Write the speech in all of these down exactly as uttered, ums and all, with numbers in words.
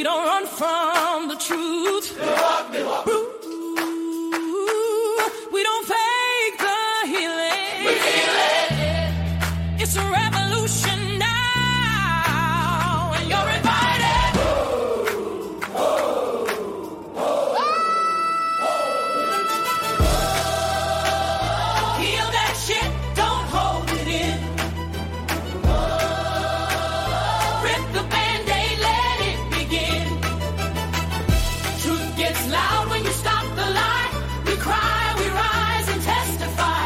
We don't run from the truth. We don't fake the healing. We heal it. It's a revolution now, and you're invited. Oh, oh, oh. Heal that shit, don't hold it in. Rip the Band-Aid, let it begin. Truth gets loud when you stop the lie. We cry, we rise and testify.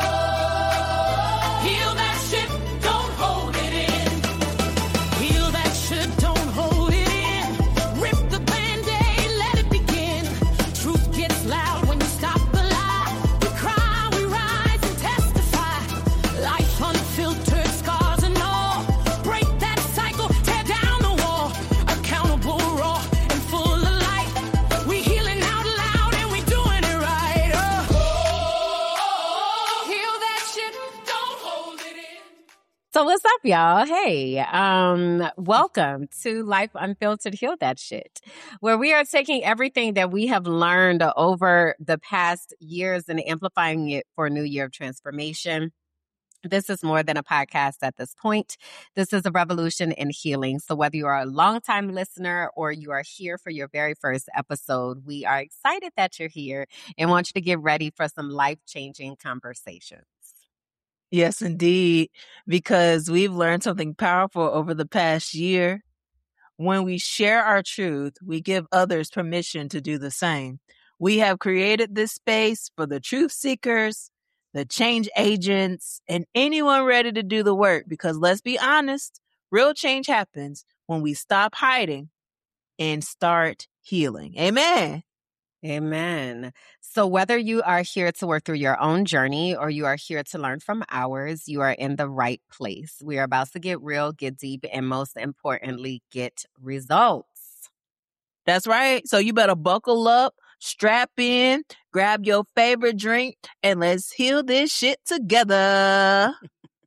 Heal that shit, don't hold it in. Heal that shit, don't hold it in. Rip the Band-Aid, let it begin. Truth gets loud when you stop the lie. We cry, we rise and testify. Life unfiltered, scars and all. Break that cycle, tear down the wall. Accountable, raw, and full of light. We healing out loud and we doing it right. Oh, heal that shit, don't hold it in. So what's up, y'all? Hey, um, welcome to Life Unfiltered, Heal That Shit, where we are taking everything that we have learned over the past years and amplifying it for a new year of transformation. This is more than a podcast at this point. This is a revolution in healing. So whether you are a longtime listener or you are here for your very first episode, we are excited that you're here and want you to get ready for some life-changing conversations. Yes, indeed, because we've learned something powerful over the past year. When we share our truth, we give others permission to do the same. We have created this space for the truth seekers, the change agents, and anyone ready to do the work, because let's be honest, real change happens when we stop hiding and start healing. Amen. Amen. So whether you are here to work through your own journey or you are here to learn from ours, you are in the right place. We are about to get real, get deep, and most importantly, get results. That's right. So you better buckle up, strap in, grab your favorite drink, and let's heal this shit together.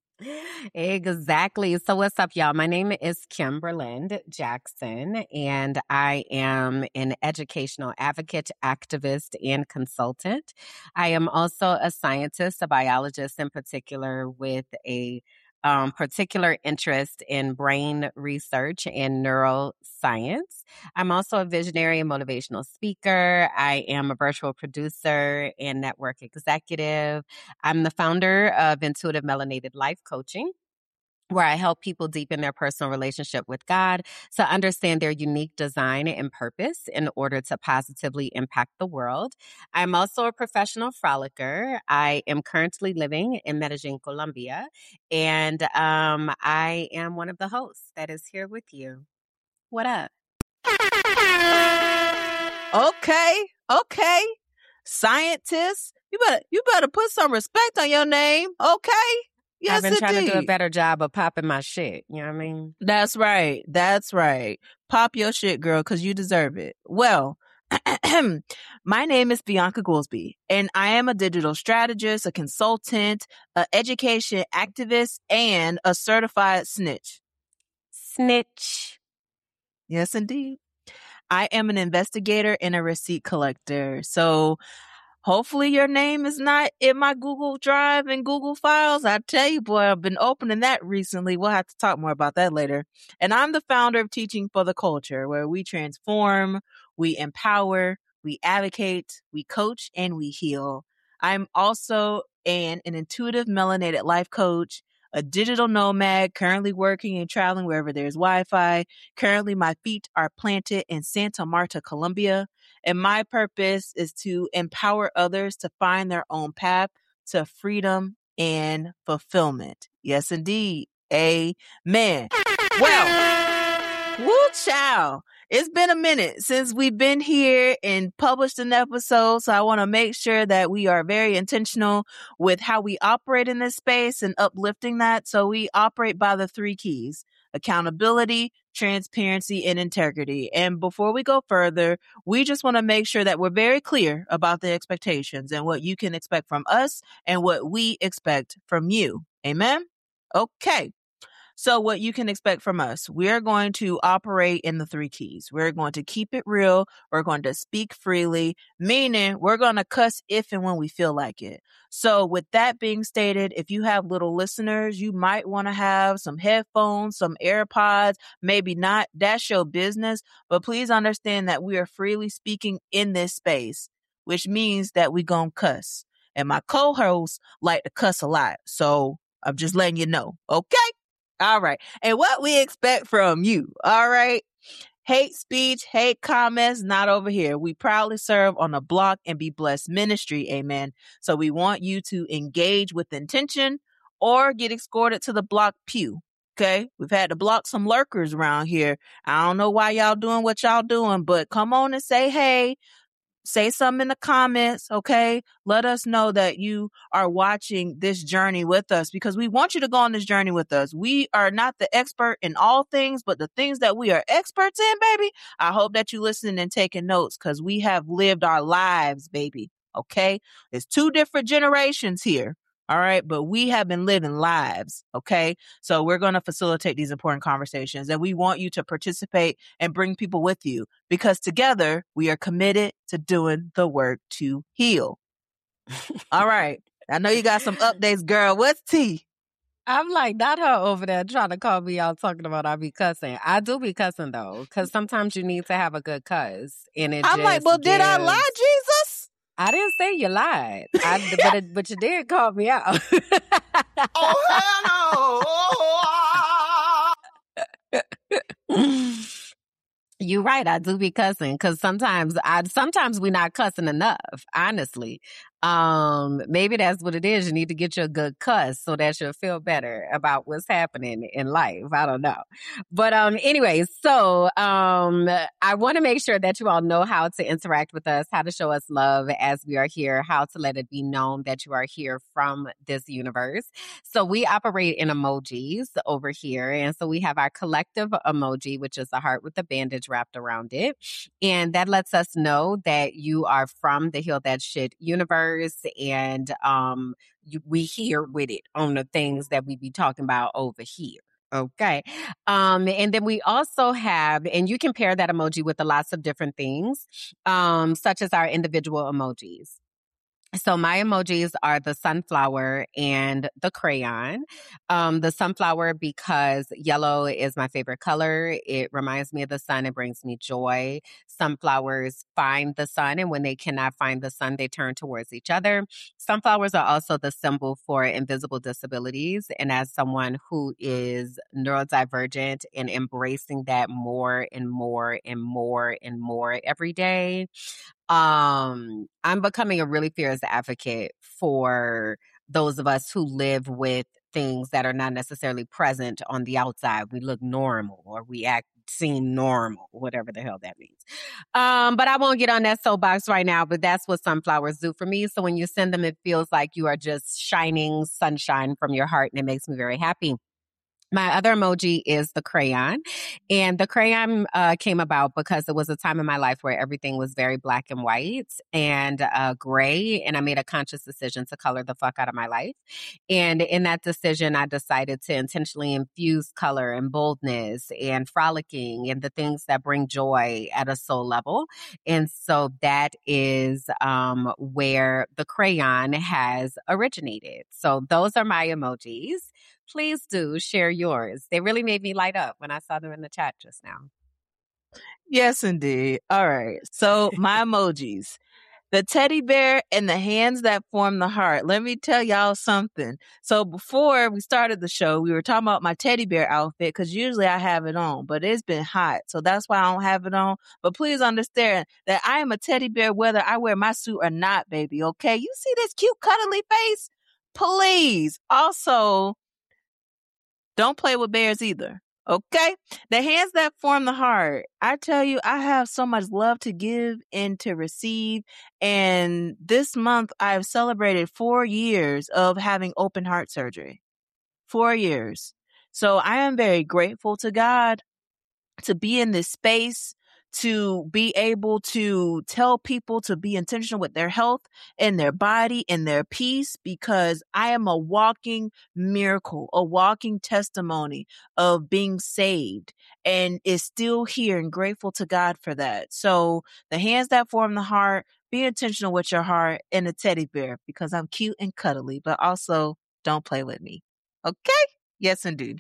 Exactly. So what's up, y'all? My name is Kim Berlind Jackson, and I am an educational advocate, activist, and consultant. I am also a scientist, a biologist in particular, with a um, particular interest in brain research and neuroscience. I'm also a visionary and motivational speaker. I am a virtual producer and network executive. I'm the founder of Intuitive Melanated Life Coaching, where I help people deepen their personal relationship with God to understand their unique design and purpose in order to positively impact the world. I'm also a professional frolicker. I am currently living in Medellin, Colombia, and um, I am one of the hosts that is here with you. What up? Okay, okay. Scientists, you better you better put some respect on your name, okay? Yes, I've been trying to do a indeed. better job of popping my shit. You know what I mean? That's right. That's right. Pop your shit, girl, because you deserve it. Well, my name is Bianca Goolsby, and I am a digital strategist, a consultant, an education activist, and a certified snitch. Snitch. Yes, indeed. I am an investigator and a receipt collector. So hopefully your name is not in my Google Drive and Google Files. I tell you, boy, I've been opening that recently. We'll have to talk more about that later. And I'm the founder of Teaching for the Culture, where we transform, we empower, we advocate, we coach, and we heal. I'm also an, an intuitive melanated life coach, a digital nomad, currently working and traveling wherever there's Wi-Fi. Currently, my feet are planted in Santa Marta, Colombia. And my purpose is to empower others to find their own path to freedom and fulfillment. Yes, indeed. Amen. Well, woo child. It's been a minute since we've been here and published an episode, so I want to make sure that we are very intentional with how we operate in this space and uplifting that. So we operate by the three keys: accountability, transparency, and integrity. And before we go further, we just want to make sure that we're very clear about the expectations and what you can expect from us and what we expect from you. Amen? Okay. So what you can expect from us, we're going to operate in the three keys. We're going to keep it real. We're going to speak freely, meaning we're going to cuss if and when we feel like it. So with that being stated, if you have little listeners, you might want to have some headphones, some AirPods, maybe not. That's your business. But please understand that we are freely speaking in this space, which means that we gonna cuss. And my co-hosts like to cuss a lot. So I'm just letting you know. Okay? All right. And what we expect from you. All right. Hate speech, hate comments, not over here. We proudly serve on a block and be blessed ministry. Amen. So we want you to engage with intention or get escorted to the block pew. Okay. We've had to block some lurkers around here. I don't know why y'all doing what y'all doing, but come on and say, hey, say something in the comments, okay? Let us know that you are watching this journey with us because we want you to go on this journey with us. We are not the expert in all things, but the things that we are experts in, baby, I hope that you listening and taking notes because we have lived our lives, baby, okay? It's two different generations here. All right. But we have been living lives. Okay. So we're going to facilitate these important conversations and we want you to participate and bring people with you because together we are committed to doing the work to heal. All right. I know you got some updates, girl. What's tea? I'm like, not her over there trying to call me out talking about I be cussing. I do be cussing though, because sometimes you need to have a good cuss. And it I'm just like, well, did I gives- lie, Jesus? I didn't say you lied, I, but it, but you did call me out. Oh, hell no. You're right. I do be cussing because sometimes I sometimes we not cussing enough. Honestly, um, maybe that's what it is. You need to get you a good cuss so that you'll feel better about what's happening in life. I don't know, but um, anyways, so um, I want to make sure that you all know how to interact with us, how to show us love as we are here, how to let it be known that you are here from this universe. So we operate in emojis over here, and so we have our collective emoji, which is a heart with a bandage wrapped around it. And that lets us know that you are from the Heal That Shit universe and um, you, we here with it on the things that we be talking about over here. Okay. Um, and then we also have, and you can pair that emoji with a lots of different things, um, such as our individual emojis. So my emojis are the sunflower and the crayon. Um, the sunflower because yellow is my favorite color. It reminds me of the sun. It brings me joy. Sunflowers find the sun, and when they cannot find the sun, they turn towards each other. Sunflowers are also the symbol for invisible disabilities. And as someone who is neurodivergent and embracing that more and more and more and more every day, Um, I'm becoming a really fierce advocate for those of us who live with things that are not necessarily present on the outside. We look normal or we act seem normal, whatever the hell that means. Um, but I won't get on that soapbox right now, but that's what sunflowers do for me. So when you send them, it feels like you are just shining sunshine from your heart and it makes me very happy. My other emoji is the crayon, and the crayon uh, came about because it was a time in my life where everything was very black and white and uh, gray, and I made a conscious decision to color the fuck out of my life. And in that decision, I decided to intentionally infuse color and boldness and frolicking and the things that bring joy at a soul level. And so that is um, where the crayon has originated. So those are my emojis. Please do share yours. They really made me light up when I saw them in the chat just now. Yes, indeed. All right. So my emojis, the teddy bear and the hands that form the heart. Let me tell y'all something. So before we started the show, we were talking about my teddy bear outfit because usually I have it on, but it's been hot. So that's why I don't have it on. But please understand that I am a teddy bear whether I wear my suit or not, baby. Okay. You see this cute cuddly face? Please. Also, don't play with bears either. Okay? The hands that form the heart. I tell you, I have so much love to give and to receive. And this month, I've celebrated four years of having open heart surgery. Four years. So I am very grateful to God to be in this space, to be able to tell people to be intentional with their health and their body and their peace, because I am a walking miracle, a walking testimony of being saved, and is still here and grateful to God for that. So the hands that form the heart, be intentional with your heart, and a teddy bear, because I'm cute and cuddly, but also don't play with me. Okay? Yes, indeed.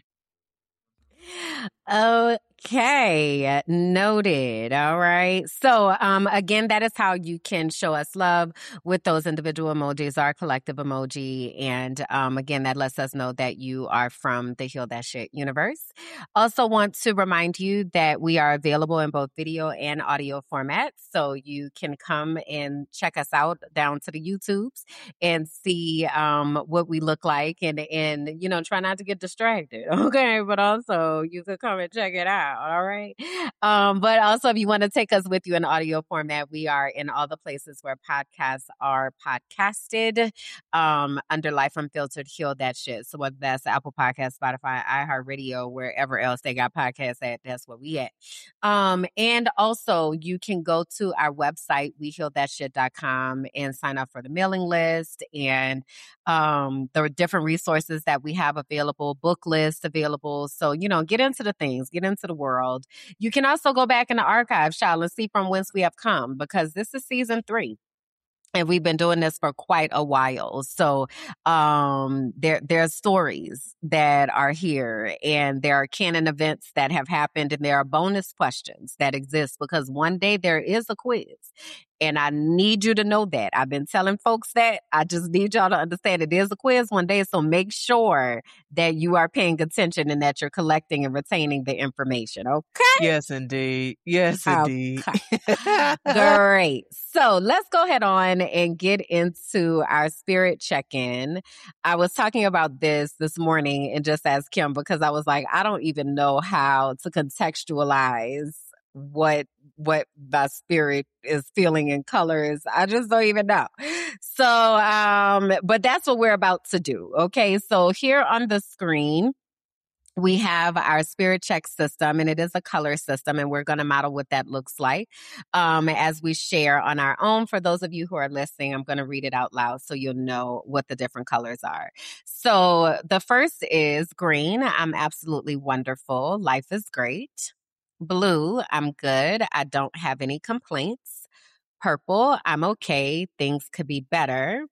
Okay, noted. All right. So, um, again, that is how you can show us love with those individual emojis, our collective emoji. And, um, again, that lets us know that you are from the Heal That Shit universe. Also want to remind you that we are available in both video and audio formats. So you can come and check us out down to the YouTubes and see, um, what we look like, and, and, you know, try not to get distracted. Okay. But also you could come and check it out. All right. Um, but also, if you want to take us with you in audio format, we are in all the places where podcasts are podcasted, um, under Life Unfiltered, Heal That Shit. So whether that's Apple Podcasts, Spotify, iHeartRadio, wherever else they got podcasts at, that's where we at. Um, and also you can go to our website, we heal that shit dot com, and sign up for the mailing list, and um, there are different resources that we have available, book lists available. So, you know, get into the things, get into the world. You can also go back in the archive, Shal, and see from whence we have come, because this is season three. And we've been doing this for quite a while. So um, there, there are stories that are here, and there are canon events that have happened, and there are bonus questions that exist, because one day there is a quiz. And I need you to know that. I've been telling folks that. I just need y'all to understand it is a quiz one day. So make sure that you are paying attention and that you're collecting and retaining the information. Okay? Yes, indeed. Yes, indeed. Okay. Great. So let's go ahead on and get into our spirit check-in. I was talking about this this morning and just asked Kim, because I was like, I don't even know how to contextualize what what my spirit is feeling in colors. I just don't even know. So, um, but that's what we're about to do. Okay. So here on the screen, we have our spirit check system, and it is a color system, and we're going to model what that looks like um, as we share on our own. For those of you who are listening, I'm going to read it out loud so you'll know what the different colors are. So the first is green. I'm absolutely wonderful. Life is great. Blue, I'm good. I don't have any complaints. Purple, I'm okay. Things could be better.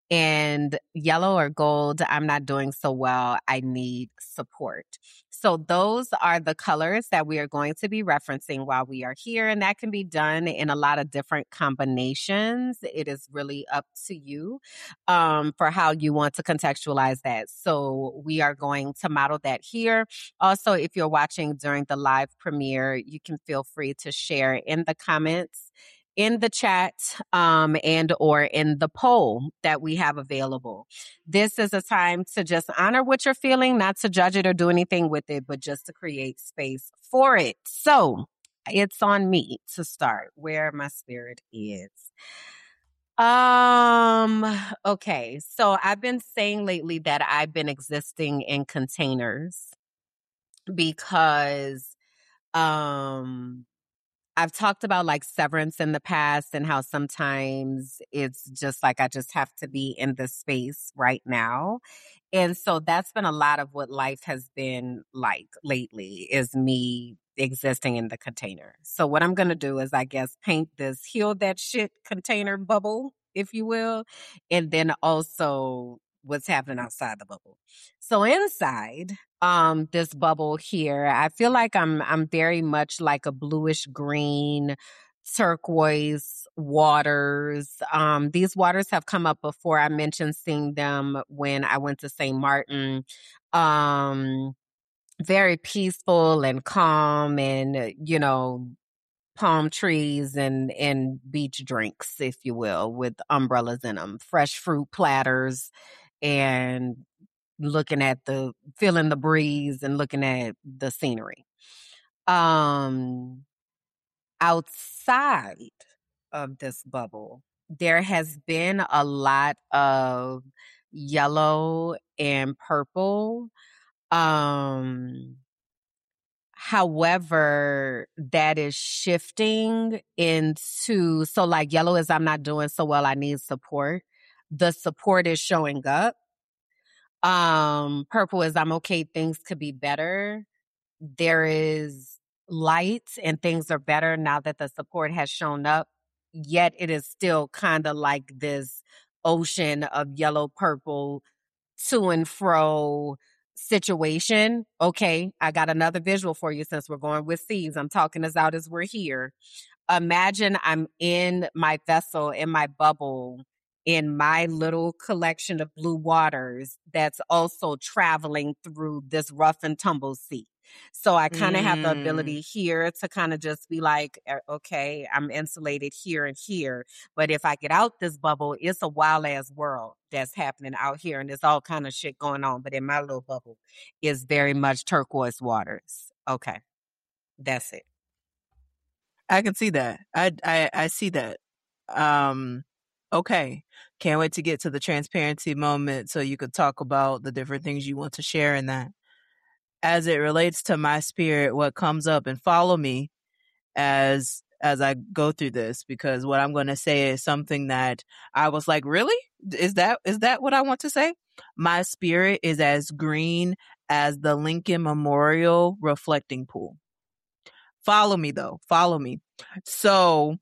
And yellow or gold, I'm not doing so well. I need support. So those are the colors that we are going to be referencing while we are here. And that can be done in a lot of different combinations. It is really up to you um, for how you want to contextualize that. So we are going to model that here. Also, if you're watching during the live premiere, you can feel free to share in the comments, in the chat, um, and or in the poll that we have available. This is a time to just honor what you're feeling, not to judge it or do anything with it, but just to create space for it. So it's on me to start where my spirit is. Um, okay. So I've been saying lately that I've been existing in containers because, um, I've talked about like severance in the past and how sometimes it's just like I just have to be in this space right now. And so that's been a lot of what life has been like lately, is me existing in the container. So what I'm going to do is, I guess, paint this Heal That Shit container bubble, if you will, and then also what's happening outside the bubble. So inside um this bubble here, I feel like I'm I'm very much like a bluish green turquoise waters. Um these waters have come up before. I mentioned seeing them when I went to Saint Martin. Um very peaceful and calm, and you know, palm trees and and beach drinks, if you will, with umbrellas in them, fresh fruit platters, and looking at the, feeling the breeze and looking at the scenery. Um, outside of this bubble, there has been a lot of yellow and purple. Um, However, that is shifting into, so like yellow is I'm not doing so well, I need support. The support is showing up. Um, purple is I'm okay, things could be better. There is light and things are better now that the support has shown up. Yet it is still kind of like this ocean of yellow, purple, to and fro situation. Okay, I got another visual for you since we're going with C's. I'm talking us out as we're here. Imagine I'm in my vessel, in my bubble, in my little collection of blue waters that's also traveling through this rough and tumble sea. So I kind of have the Mm. ability here to kind of just be like, "Uh, okay, I'm insulated here and here. But if I get out this bubble, it's a wild ass world that's happening out here and there's all kind of shit going on. But in my little bubble is very much turquoise waters. Okay, that's it. I can see that. I, I, I see that. Um, okay. Can't wait to get to the transparency moment so you could talk about the different things you want to share in that. As it relates to my spirit, what comes up, and follow me as as I go through this, because what I'm going to say is something that I was like, really? Is that is that what I want to say? My spirit is as green as the Lincoln Memorial reflecting pool. Follow me though. Follow me. So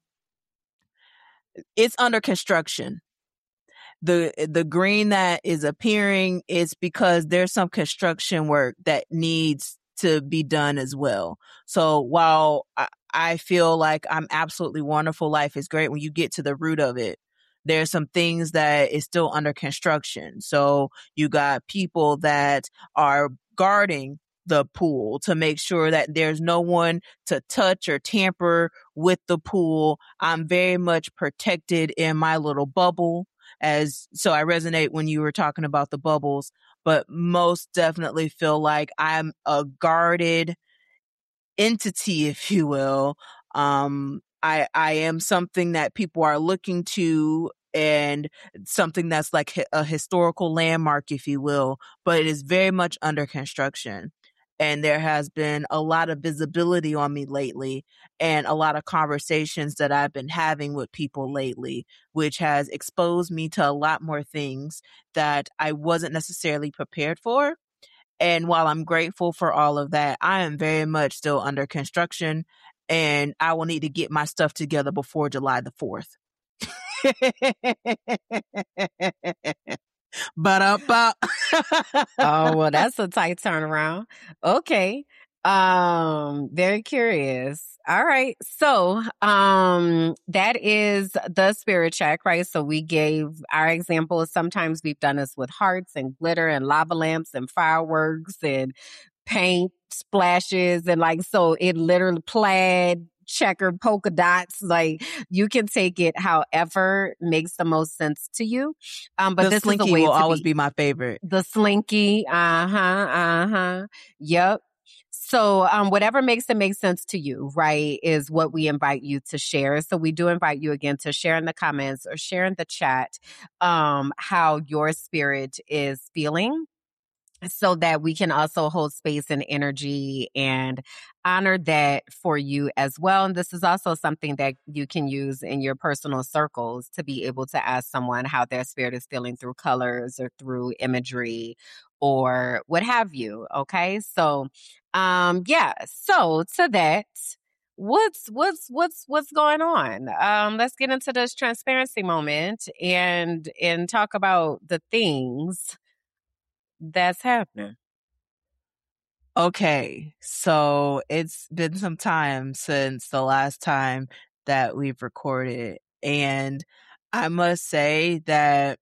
it's under construction. The the green that is appearing is because there's some construction work that needs to be done as well. So while I, I feel like I'm absolutely wonderful, life is great, when you get to the root of it, there's some things that is still under construction. So you got people that are guarding the pool to make sure that there's no one to touch or tamper with the pool. I'm very much protected in my little bubble. As so I resonate when you were talking about the bubbles, but most definitely feel like I'm a guarded entity, if you will. Um, I, I am something that people are looking to, and something that's like a historical landmark, if you will, but it is very much under construction. And there has been a lot of visibility on me lately, and a lot of conversations that I've been having with people lately, which has exposed me to a lot more things that I wasn't necessarily prepared for. And while I'm grateful for all of that, I am very much still under construction, and I will need to get my stuff together before July the fourth. But up, up. Oh, well, that's a tight turnaround. Okay. Um, very curious. All right. So, um, that is the spirit check, right? So we gave our examples. Sometimes we've done this with hearts and glitter and lava lamps and fireworks and paint splashes. And like, so it literally plaid, checkered polka dots. Like, you can take it however makes the most sense to you. Um, but the this slinky is a way will to always be, be my favorite. the slinky. Uh-huh. Uh-huh. Yep. So um, whatever makes it make sense to you, right, is what we invite you to share. So we do invite you again to share in the comments or share in the chat um, how your spirit is feeling, so that we can also hold space and energy and honor that for you as well. And this is also something that you can use in your personal circles to be able to ask someone how their spirit is feeling through colors or through imagery or what have you. Okay. So, um, yeah. So to that, what's, what's, what's, what's going on? Um, let's get into this transparency moment and, and talk about the things that's happening. Okay, so it's been some time since the last time that we've recorded, and I must say that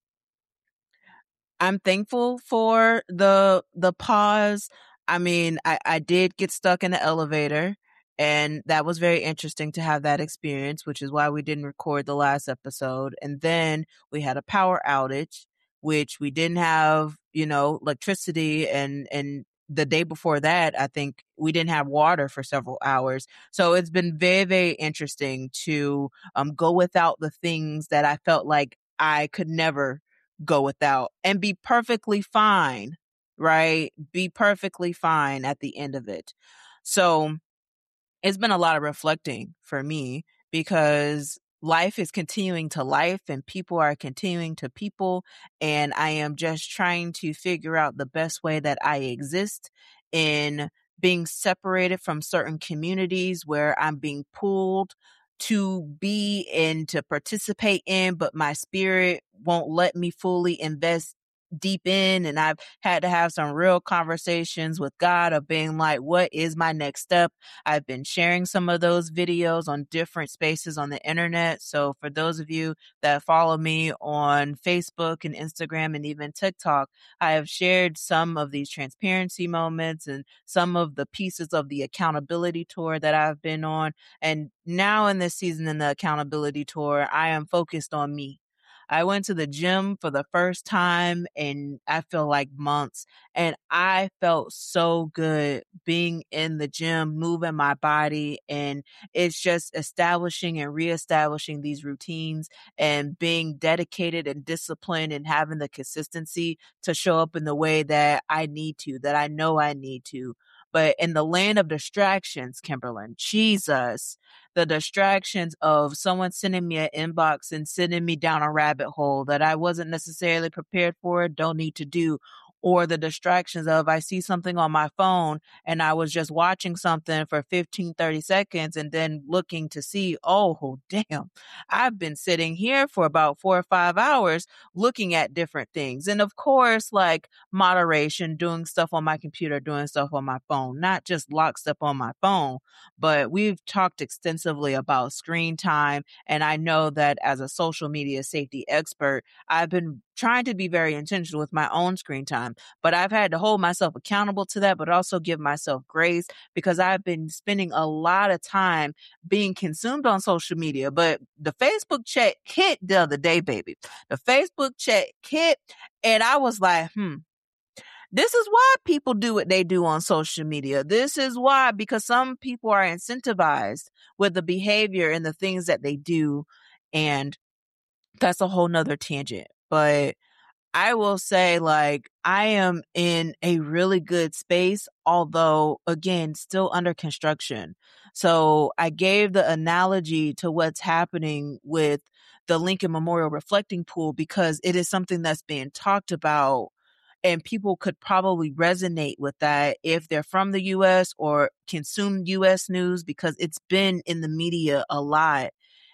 I'm thankful for the the pause. I mean, I, I did get stuck in the elevator, and that was very interesting to have that experience, which is why we didn't record the last episode. And then we had a power outage, which we didn't have, you know, electricity, and and the day before that, I think we didn't have water for several hours. So it's been very, very interesting to um go without the things that I felt like I could never go without, and be perfectly fine, right? Be perfectly fine at the end of it. So it's been a lot of reflecting for me because life is continuing to life and people are continuing to people. And I am just trying to figure out the best way that I exist in being separated from certain communities where I'm being pulled to be and to participate in, but my spirit won't let me fully invest deep in. And I've had to have some real conversations with God of being like, what is my next step? I've been sharing some of those videos on different spaces on the internet. So for those of you that follow me on Facebook and Instagram and even TikTok, I have shared some of these transparency moments and some of the pieces of the accountability tour that I've been on. And now in this season in the accountability tour, I am focused on me. I went to the gym for the first time in I feel like months, and I felt so good being in the gym, moving my body, and it's just establishing and reestablishing these routines and being dedicated and disciplined and having the consistency to show up in the way that I need to, that I know I need to. But in the land of distractions, Kimberlyn, Jesus, the distractions of someone sending me an inbox and sending me down a rabbit hole that I wasn't necessarily prepared for, don't need to do. Or the distractions of I see something on my phone and I was just watching something for fifteen, thirty seconds and then looking to see, oh, damn, I've been sitting here for about four or five hours looking at different things. And of course, like moderation, doing stuff on my computer, doing stuff on my phone, not just lockstep on my phone, but we've talked extensively about screen time. And I know that as a social media safety expert, I've been trying to be very intentional with my own screen time, but I've had to hold myself accountable to that, but also give myself grace because I've been spending a lot of time being consumed on social media. But the Facebook check hit the other day, baby. The Facebook check hit, and I was like, hmm. This is why people do what they do on social media. This is why, because some people are incentivized with the behavior and the things that they do. And that's a whole nother tangent. But I will say, like, I am in a really good space, although, again, still under construction. So I gave the analogy to what's happening with the Lincoln Memorial Reflecting Pool because it is something that's being talked about. And people could probably resonate with that if they're from the U S or consume U S news because it's been in the media a lot.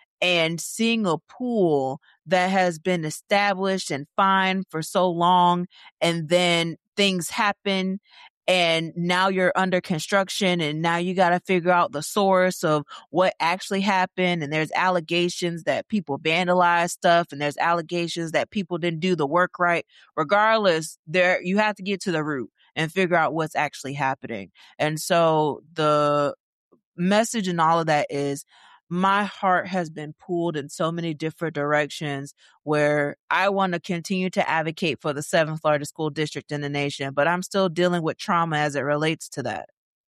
And seeing a pool that has been established and fine for so long, and then things happen, and now you're under construction, and now you got to figure out the source of what actually happened. And there's allegations that people vandalized stuff, and there's allegations that people didn't do the work right. Regardless, there you have to get to the root and figure out what's actually happening. And so the message in all of that is my heart has been pulled in so many different directions where I want to continue to advocate for the seventh largest school district in the nation, but I'm still dealing with trauma as it relates to that.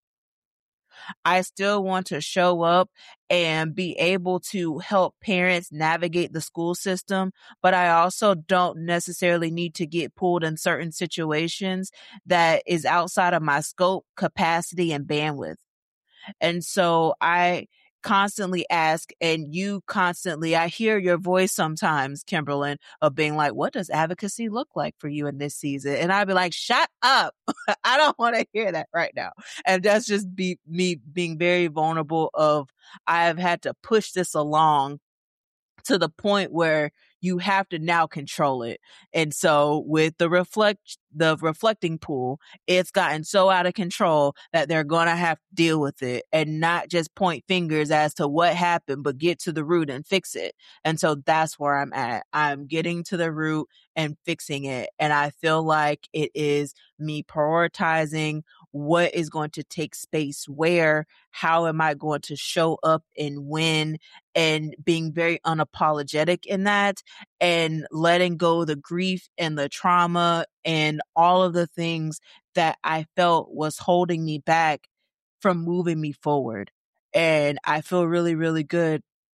I still want to show up and be able to help parents navigate the school system, but I also don't necessarily need to get pulled in certain situations that is outside of my scope, capacity, and bandwidth. And so I constantly ask, and you constantly, I hear your voice sometimes, Kimberlyn, of being like, what does advocacy look like for you in this season? And I'd be like, shut up. I don't want to hear that right now. And that's just be me being very vulnerable of I have had to push this along to the point where you have to now control it. And so with the reflect, the reflecting pool, it's gotten so out of control that they're going to have to deal with it and not just point fingers as to what happened, but get to the root and fix it. And so that's where I'm at. I'm getting to the root and fixing it. And I feel like it is me prioritizing what is going to take space where, how am I going to show up and when, and being very unapologetic in that, and letting go the grief and the trauma and all of the things that I felt was holding me back from moving me forward. And I feel really, really good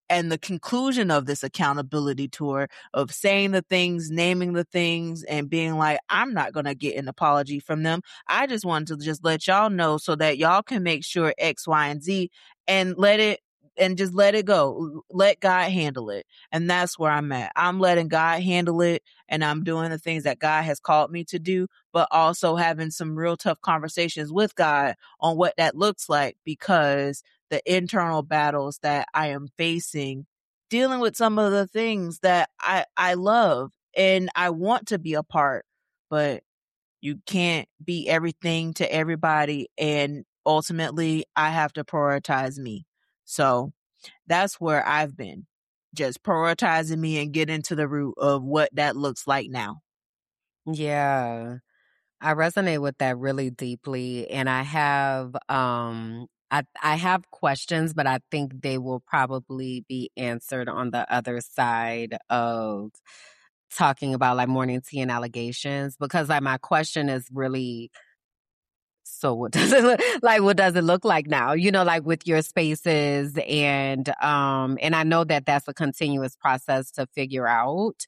and the conclusion of this accountability tour of saying the things, naming the things, and being like, I'm not going to get an apology from them. I just wanted to just let y'all know so that y'all can make sure X, Y, and Z and let it and just let it go. Let God handle it. And that's where I'm at. I'm letting God handle it, and I'm doing the things that God has called me to do, but also having some real tough conversations with God on what that looks like, because the internal battles that I am facing, dealing with some of the things that I, I love and I want to be a part, but you can't be everything to everybody. And ultimately I have to prioritize me. So that's where I've been, just prioritizing me and getting to the root of what that looks like now. Yeah. I resonate with that really deeply, and I have um I I have questions, but I think they will probably be answered on the other side of talking about like morning tea and allegations, because like my question is really, so what does it look like? What does it look like now? You know, like with your spaces, and um, and I know that that's a continuous process to figure out.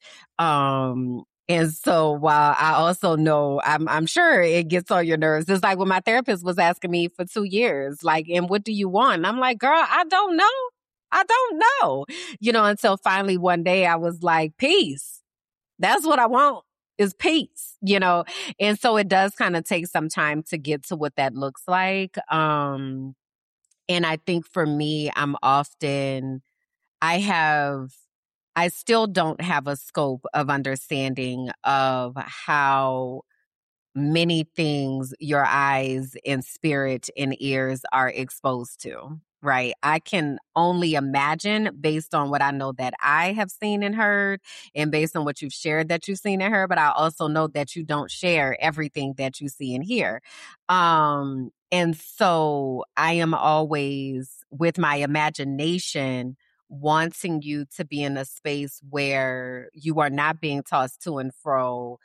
Um, and so while I also know, I'm I'm sure it gets on your nerves. It's like when my therapist was asking me for two years, like, and what do you want? And I'm like, girl, I don't know. I don't know. You know, until finally one day I was like, peace. That's what I want, is peace, you know? And so it does kind of take some time to get to what that looks like. Um, and I think for me, I'm often, I have, I still don't have a scope of understanding of how many things your eyes and spirit and ears are exposed to, right? I can only imagine based on what I know that I have seen and heard, and based on what you've shared that you've seen and heard, but I also know that you don't share everything that you see and hear. Um, and so I am always, with my imagination, wanting you to be in a space where you are not being tossed to and fro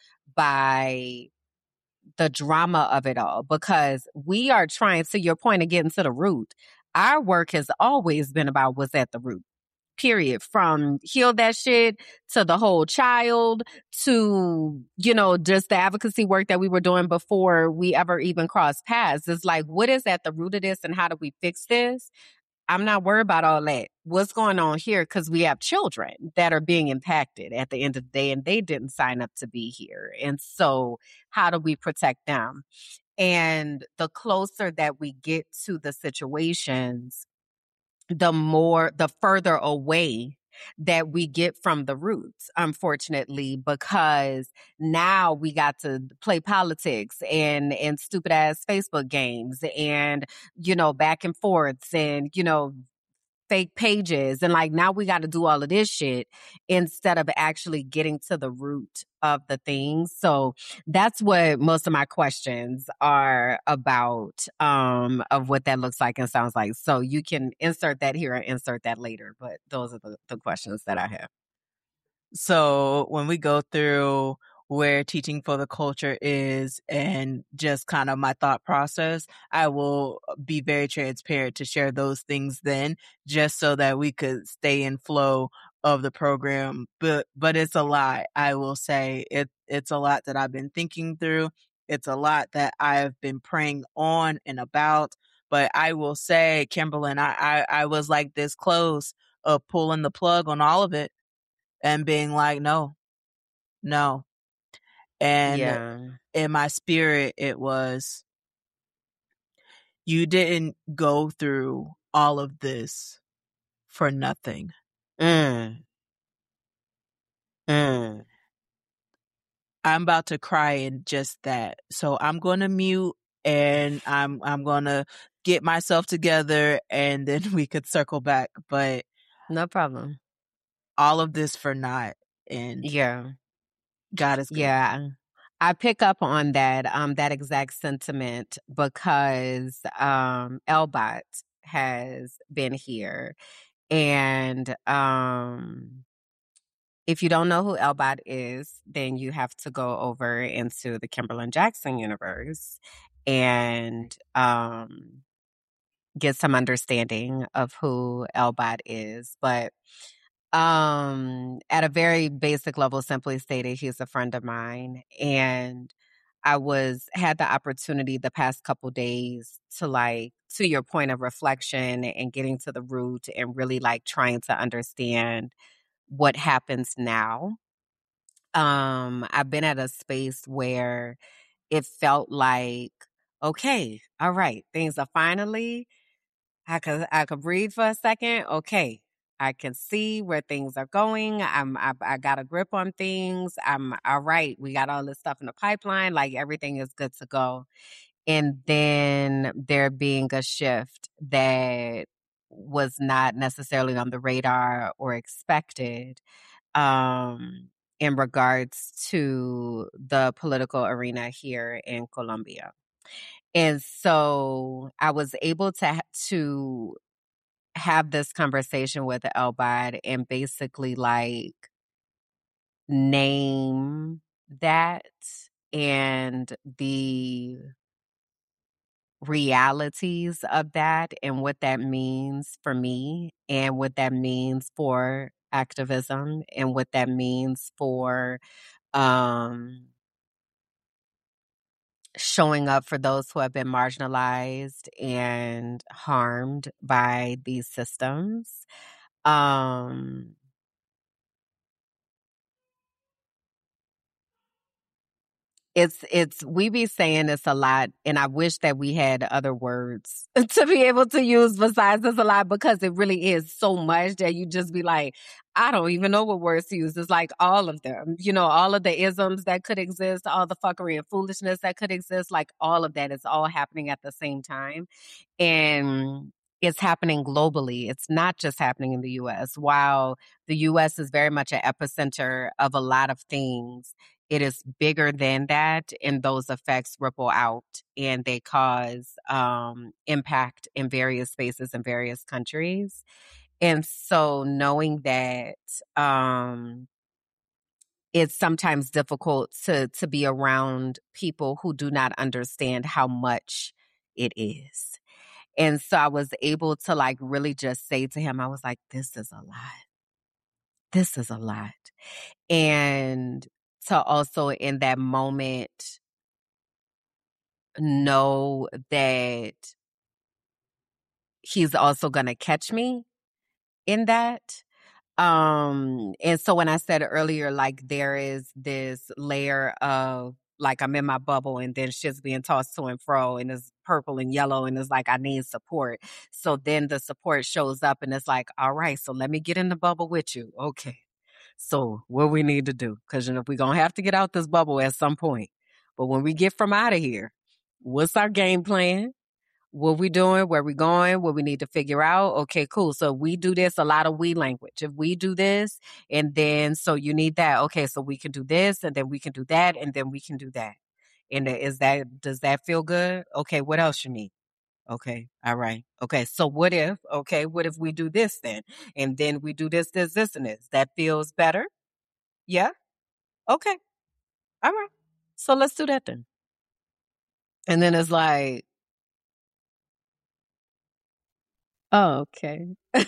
by the drama of it all, because we are trying, to your point of getting to the root. Our work has always been about what's at the root, period. From heal that shit to the whole child to, you know, just the advocacy work that we were doing before we ever even crossed paths. It's like, what is at the root of this and how do we fix this? I'm not worried about all that. What's going on here? Because we have children that are being impacted at the end of the day, and they didn't sign up to be here. And so how do we protect them? And the closer that we get to the situations, the more, the further away that we get from the roots, unfortunately, because now we got to play politics and, and stupid ass Facebook games and, you know, back and forths and, you know, fake pages. And like, now we got to do all of this shit instead of actually getting to the root of the things. So that's what most of my questions are about, um, of what that looks like and sounds like. So you can insert that here and insert that later, but those are the, the questions that I have. So when we go through where Teaching for the Culture is and just kind of my thought process, I will be very transparent to share those things then, just so that we could stay in flow of the program. But but it's a lot. I will say it it's a lot that I've been thinking through. It's a lot that I've been praying on and about. But I will say, Kimberlyn, I, I, I was like this close of pulling the plug on all of it and being like, no, no. And Yeah. in my spirit, it was, you didn't go through all of this for nothing. Mm. Mm. I'm about to cry in just that. So I'm going to mute and I'm, I'm going to get myself together and then we could circle back. But No problem. all of this for naught. And Yeah. God is good. Yeah. I pick up on that, um, that exact sentiment because um, Elbot has been here. And um, if you don't know who Elbot is, then you have to go over into the Kimberlyn Jackson universe. And um, get some understanding of who Elbot is. But um, at a very basic level, simply stated, he's a friend of mine. And I was had the opportunity the past couple days to, like, to your point of reflection and getting to the root and really like trying to understand what happens now. Um, I've been at a space where it felt like, okay, all right, things are finally, I could I could breathe for a second. Okay, I can see where things are going. I'm I, I got a grip on things. I'm all right. We got all this stuff in the pipeline. Like everything is good to go. And then there being a shift that was not necessarily on the radar or expected, um, in regards to the political arena here in Colombia. And so I was able to ha- to have this conversation with Elbad and basically like name that and the realities of that and what that means for me and what that means for activism and what that means for um showing up for those who have been marginalized and harmed by these systems. Um, it's it's we be saying this a lot, and I wish that we had other words to be able to use besides this a lot, because it really is so much that you just be like, I don't even know what words to use. It's like all of them, you know, all of the isms that could exist, all the fuckery and foolishness that could exist, like all of that is all happening at the same time. And it's happening globally. It's not just happening in the U S. While the U S is very much an epicenter of a lot of things, it is bigger than that, and those effects ripple out and they cause um, impact in various spaces in various countries. And so knowing that um, it's sometimes difficult to to be around people who do not understand how much it is. And so I was able to like really just say to him, I was like, this is a lot. This is a lot. And to also in that moment know that he's also going to catch me in that. Um, and so when I said earlier, like there is this layer of like I'm in my bubble and then shit's being tossed to and fro and it's purple and yellow and it's like I need support. So then the support shows up and it's like, all right, so let me get in the bubble with you. Okay. So what we need to do, because you know we're gonna have to get out this bubble at some point. But when we get from out of here, what's our game plan? What we doing, where we going, what we need to figure out. Okay, cool. So we do this, a lot of we language. If we do this, and then so you need that. Okay, so we can do this, and then we can do that, and then we can do that. And is that, does that feel good? Okay, what else you need? Okay, all right. Okay, so what if, okay, what if we do this then? And then we do this, this, this, and this. That feels better? Yeah? Okay, all right. So let's do that then. And then it's like, oh, okay.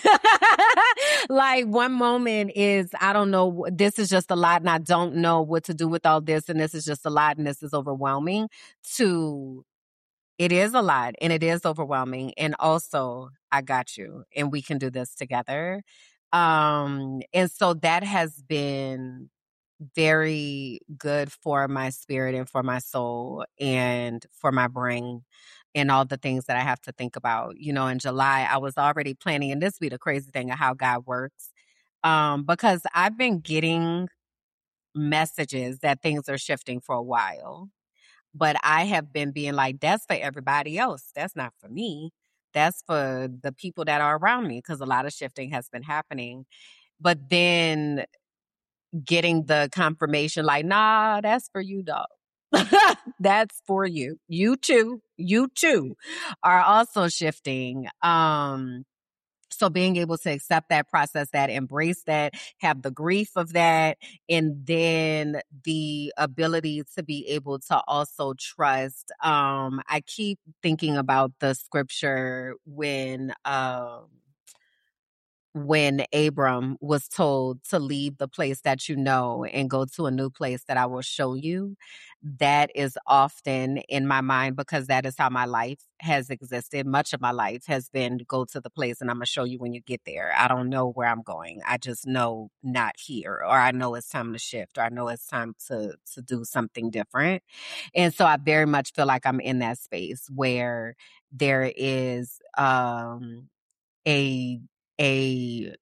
Like one moment is, I don't know, this is just a lot and I don't know what to do with all this and this is just a lot and this is overwhelming, to it is a lot and it is overwhelming. And also, I got you and we can do this together. Um, and so that has been very good for my spirit and for my soul and for my brain and all the things that I have to think about. You know, in July, I was already planning, and this be the crazy thing of how God works. Um, because I've been getting messages that things are shifting for a while, but I have been being like, that's for everybody else. That's not for me. That's for the people that are around me, because a lot of shifting has been happening. But then getting the confirmation like, nah, that's for you, dog. That's for you. You too. You too are also shifting. Um, So being able to accept that, process that, embrace that, have the grief of that, and then the ability to be able to also trust. Um, I keep thinking about the scripture when, um, when Abram was told to leave the place that you know and go to a new place that I will show you. That is often in my mind because that is how my life has existed. Much of my life has been go to the place and I'm going to show you when you get there. I don't know where I'm going. I just know not here, or I know it's time to shift, or I know it's time to, to do something different. And so I very much feel like I'm in that space where there is, um, a a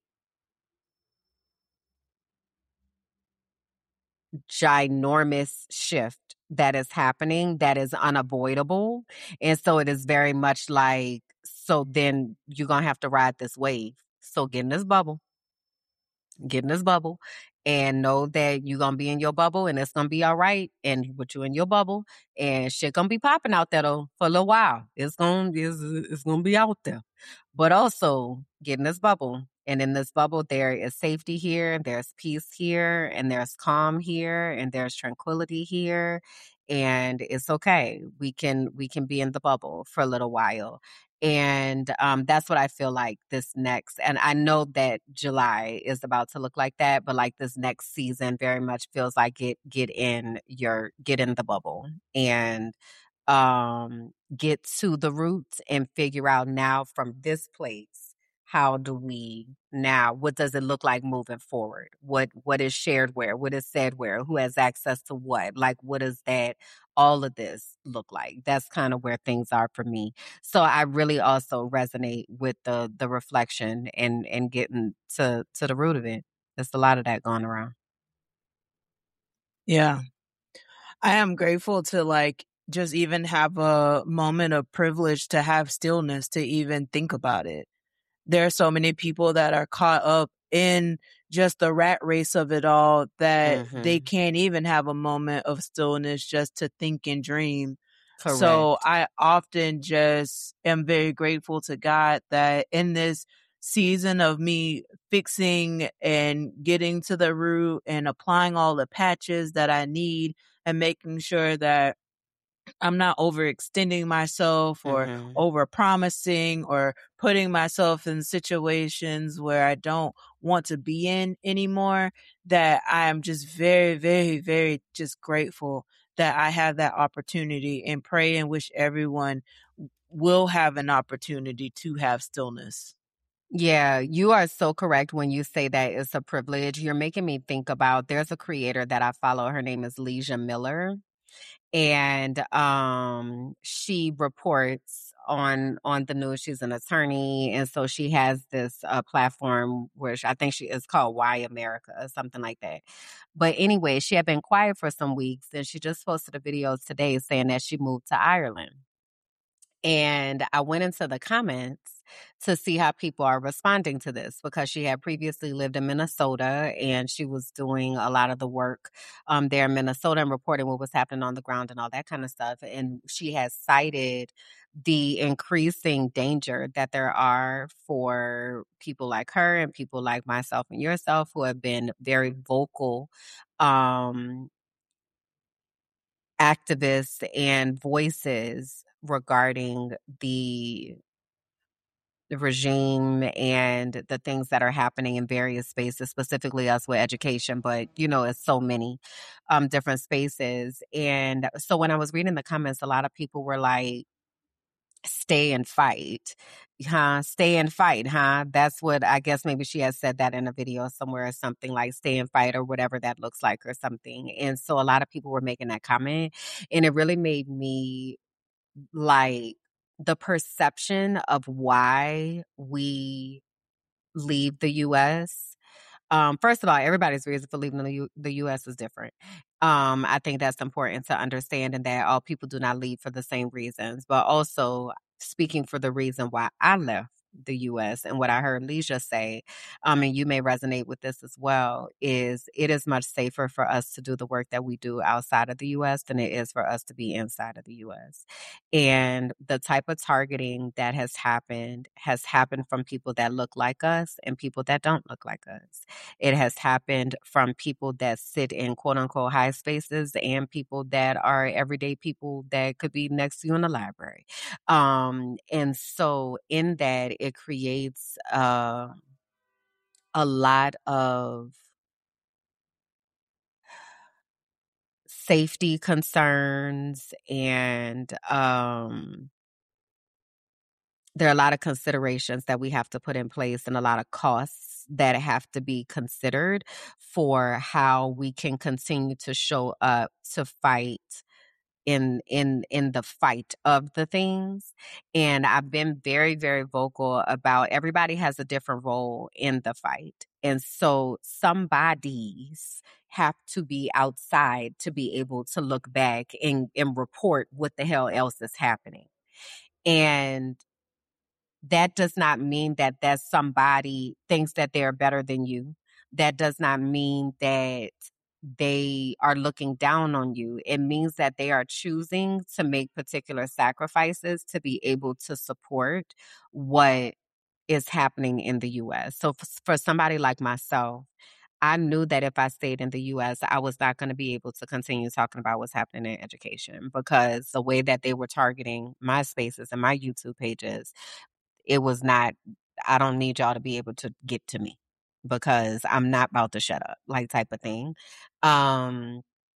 ginormous shift that is happening that is unavoidable. And so it is very much like, so then you're going to have to ride this wave. So get in this bubble, get in this bubble and know that you're going to be in your bubble and it's going to be all right. And with you in your bubble and shit going to be popping out there though for a little while. It's going to, it's, it's going to be out there. But also get in this bubble. And in this bubble, there is safety here, there's peace here, and there's calm here, and there's tranquility here. And it's okay. We can we can be in the bubble for a little while. And um, that's what I feel like this next. And I know that July is about to look like that, but like this next season very much feels like it get in your get in the bubble and um get to the roots and figure out now from this place, how do we now, what does it look like moving forward? What what is shared where? What is said where? Who has access to what? Like what does that all of this look like? That's kind of where things are for me. So I really also resonate with the the reflection and and getting to to the root of it. There's a lot of that going around. Yeah. I am grateful to like just even have a moment of privilege to have stillness to even think about it. There are so many people that are caught up in just the rat race of it all that Mm-hmm. they can't even have a moment of stillness just to think and dream. Correct. So I often just am very grateful to God that in this season of me fixing and getting to the root and applying all the patches that I need and making sure that I'm not overextending myself or Mm-hmm. over promising or putting myself in situations where I don't want to be in anymore, that I am just very, very, very just grateful that I have that opportunity, and pray and wish everyone will have an opportunity to have stillness. Yeah, you are so correct when you say that it's a privilege. You're making me think about, there's a creator that I follow. Her name is Leisha Miller. And um, she reports on on the news. She's an attorney. And so she has this uh, platform where she, I think she is called Why America or something like that. But anyway, she had been quiet for some weeks and she just posted a video today saying that she moved to Ireland. And I went into the comments to see how people are responding to this, because she had previously lived in Minnesota and she was doing a lot of the work um, there in Minnesota and reporting what was happening on the ground and all that kind of stuff. And she has cited the increasing danger that there are for people like her and people like myself and yourself who have been very vocal um, activists and voices regarding the the regime and the things that are happening in various spaces, specifically us with education, but you know, it's so many um, different spaces. And so when I was reading the comments, a lot of people were like, stay and fight, huh? Stay and fight, huh? That's what I guess maybe she has said that in a video somewhere or something, like stay and fight or whatever that looks like or something. And so a lot of people were making that comment, and it really made me like the perception of why we leave the U S. Um, first of all, everybody's reason for leaving the, U- the U S is different. Um, I think that's important to understand, and that all people do not leave for the same reasons. But also, speaking for the reason why I left the U S. And what I heard Leisha say, um, and you may resonate with this as well, is it is much safer for us to do the work that we do outside of the U S than it is for us to be inside of the U S. And the type of targeting that has happened has happened from people that look like us and people that don't look like us. It has happened from people that sit in quote unquote high spaces and people that are everyday people that could be next to you in the library. Um, and so in that, it creates uh, a lot of safety concerns, and um, there are a lot of considerations that we have to put in place and a lot of costs that have to be considered for how we can continue to show up to fight in in in the fight of the things. And I've been very, very vocal about everybody has a different role in the fight. And so somebody's have to be outside to be able to look back and, and report what the hell else is happening. And that does not mean that that somebody thinks that they're better than you. That does not mean that they are looking down on you. It means that they are choosing to make particular sacrifices to be able to support what is happening in the U S. So f- for somebody like myself, I knew that if I stayed in the U S, I was not going to be able to continue talking about what's happening in education, because the way that they were targeting my spaces and my YouTube pages, it was not, I don't need y'all to be able to get to me because I'm not about to shut up, like type of thing. Um,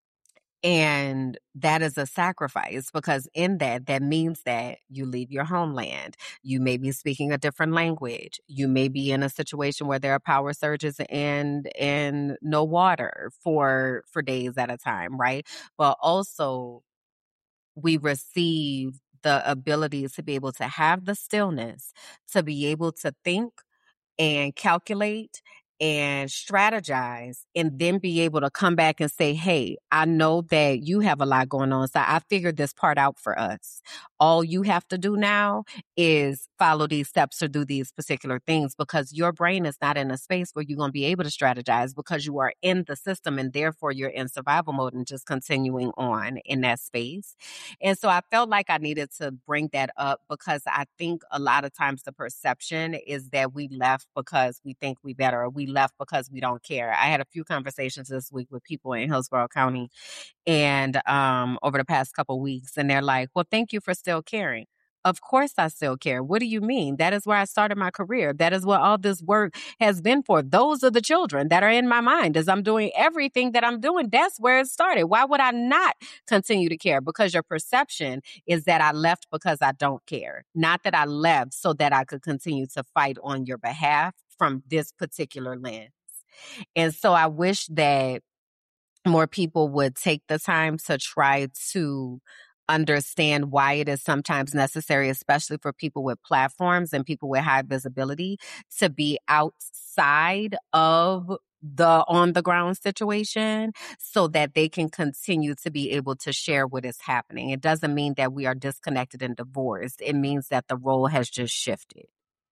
and that is a sacrifice, because in that, that means that you leave your homeland. You may be speaking a different language. You may be in a situation where there are power surges and and no water for for days at a time, right? But also we receive the ability to be able to have the stillness, to be able to think and calculate and strategize, and then be able to come back and say, hey, I know that you have a lot going on, so I figured this part out for us. All you have to do now is follow these steps or do these particular things, because your brain is not in a space where you're going to be able to strategize, because you are in the system and therefore you're in survival mode and just continuing on in that space. And so I felt like I needed to bring that up, because I think a lot of times the perception is that we left because we think we better, or we left because we don't care. I had a few conversations this week with people in Hillsborough County and um, over the past couple weeks, and they're like, well, thank you for still caring. Of course I still care. What do you mean? That is where I started my career. That is what all this work has been for. Those are the children that are in my mind as I'm doing everything that I'm doing. That's where it started. Why would I not continue to care? Because your perception is that I left because I don't care, not that I left so that I could continue to fight on your behalf from this particular lens. And so I wish that more people would take the time to try to understand why it is sometimes necessary, especially for people with platforms and people with high visibility, to be outside of the on the ground situation so that they can continue to be able to share what is happening. It doesn't mean that we are disconnected and divorced. It means that the role has just shifted.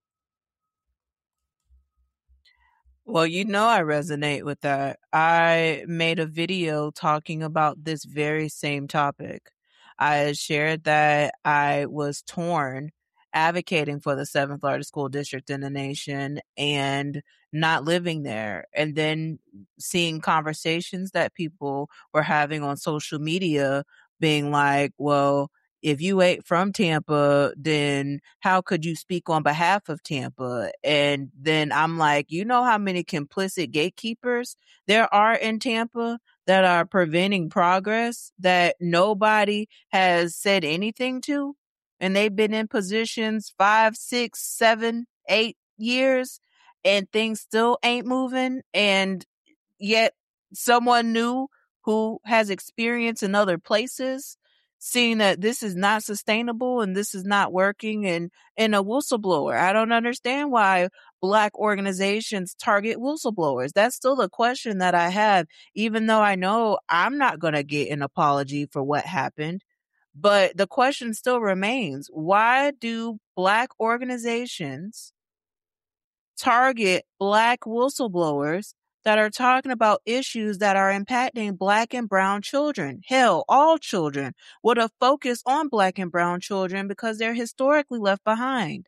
Well, you know, I resonate with that. I made a video talking about this very same topic. I shared that I was torn advocating for the seventh largest school district in the nation and not living there. And then seeing conversations that people were having on social media being like, well, if you ain't from Tampa, then how could you speak on behalf of Tampa? And then I'm like, you know how many complicit gatekeepers there are in Tampa that are preventing progress that nobody has said anything to? And they've been in positions five, six, seven, eight years and things still ain't moving. And yet someone new who has experience in other places seeing that this is not sustainable and this is not working, and and a whistleblower. I don't understand why Black organizations target whistleblowers. That's still the question that I have, even though I know I'm not going to get an apology for what happened. But the question still remains, why do Black organizations target Black whistleblowers that are talking about issues that are impacting Black and brown children. Hell, all children, with a focus on Black and brown children because they're historically left behind.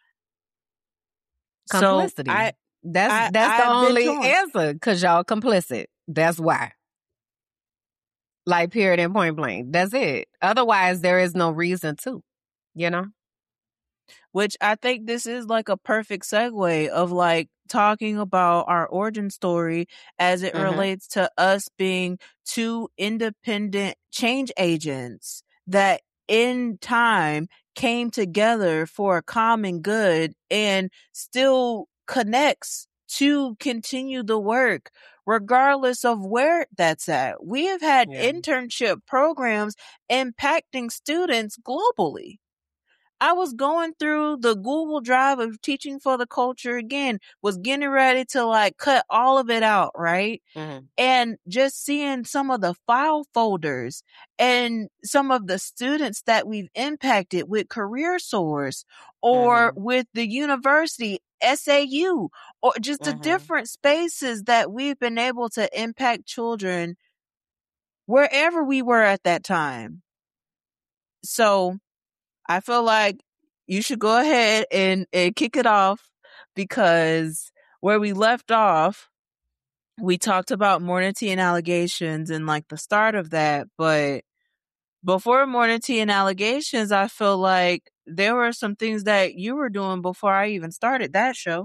Complicity. So I, that's I, that's the I've been only torn. answer, because y'all complicit. That's why. Like, period and point blank. That's it. Otherwise, there is no reason to, you know? Which I think this is like a perfect segue of like talking about our origin story as it Mhm. relates to us being two independent change agents that in time came together for a common good and still connects to continue the work regardless of where that's at. We have had Yeah. internship programs impacting students globally. I was going through the Google Drive of Teaching for the Culture again, was getting ready to like cut all of it out, right? Mhm. And just seeing some of the file folders and some of the students that we've impacted with CareerSource or Mhm. with the university, S A U, or just the Mhm. different spaces that we've been able to impact children wherever we were at that time. So I feel like you should go ahead and, and kick it off, because where we left off, we talked about Morning Tea and Allegations and like the start of that. But before Morning Tea and Allegations, I feel like there were some things that you were doing before I even started that show.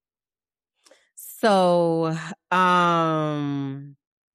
So, um,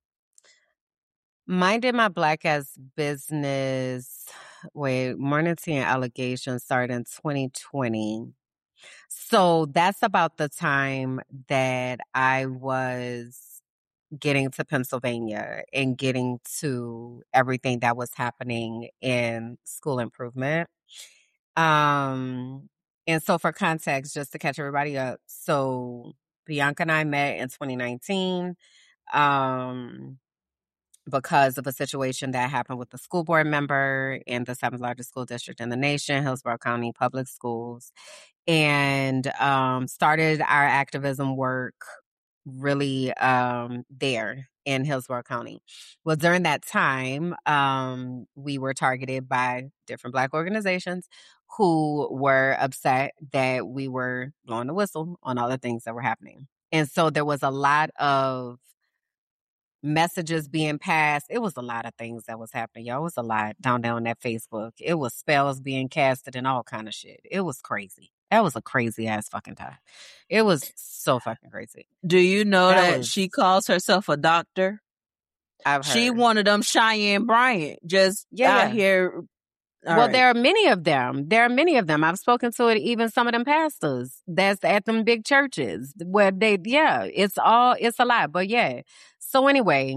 minding my Black ass business. Wait, Morning Tea and Allegations started in twenty twenty. So that's about the time that I was getting to Pennsylvania and getting to everything that was happening in school improvement. Um, and so for context, just to catch everybody up, so Bianca and I met in twenty nineteen. Um, because of a situation that happened with the school board member in the seventh largest school district in the nation, Hillsborough County Public Schools, and um, started our activism work really um, there in Hillsborough County. Well, during that time, um, we were targeted by different Black organizations who were upset that we were blowing the whistle on all the things that were happening. And so there was a lot of messages being passed. It was a lot of things that was happening, y'all. It was a lot down there on that Facebook. It was spells being casted and all kind of shit. It was crazy. That was a crazy ass fucking time. It was so fucking crazy. Do you know That that was- she calls herself a doctor? I've She heard. one of them Cheyenne Bryant, just Yeah, out yeah. here. All well, right. there are many of them. There are many of them. I've spoken to it, even some of them pastors that's at them big churches where they, yeah, it's all, it's a lot. But yeah. So anyway,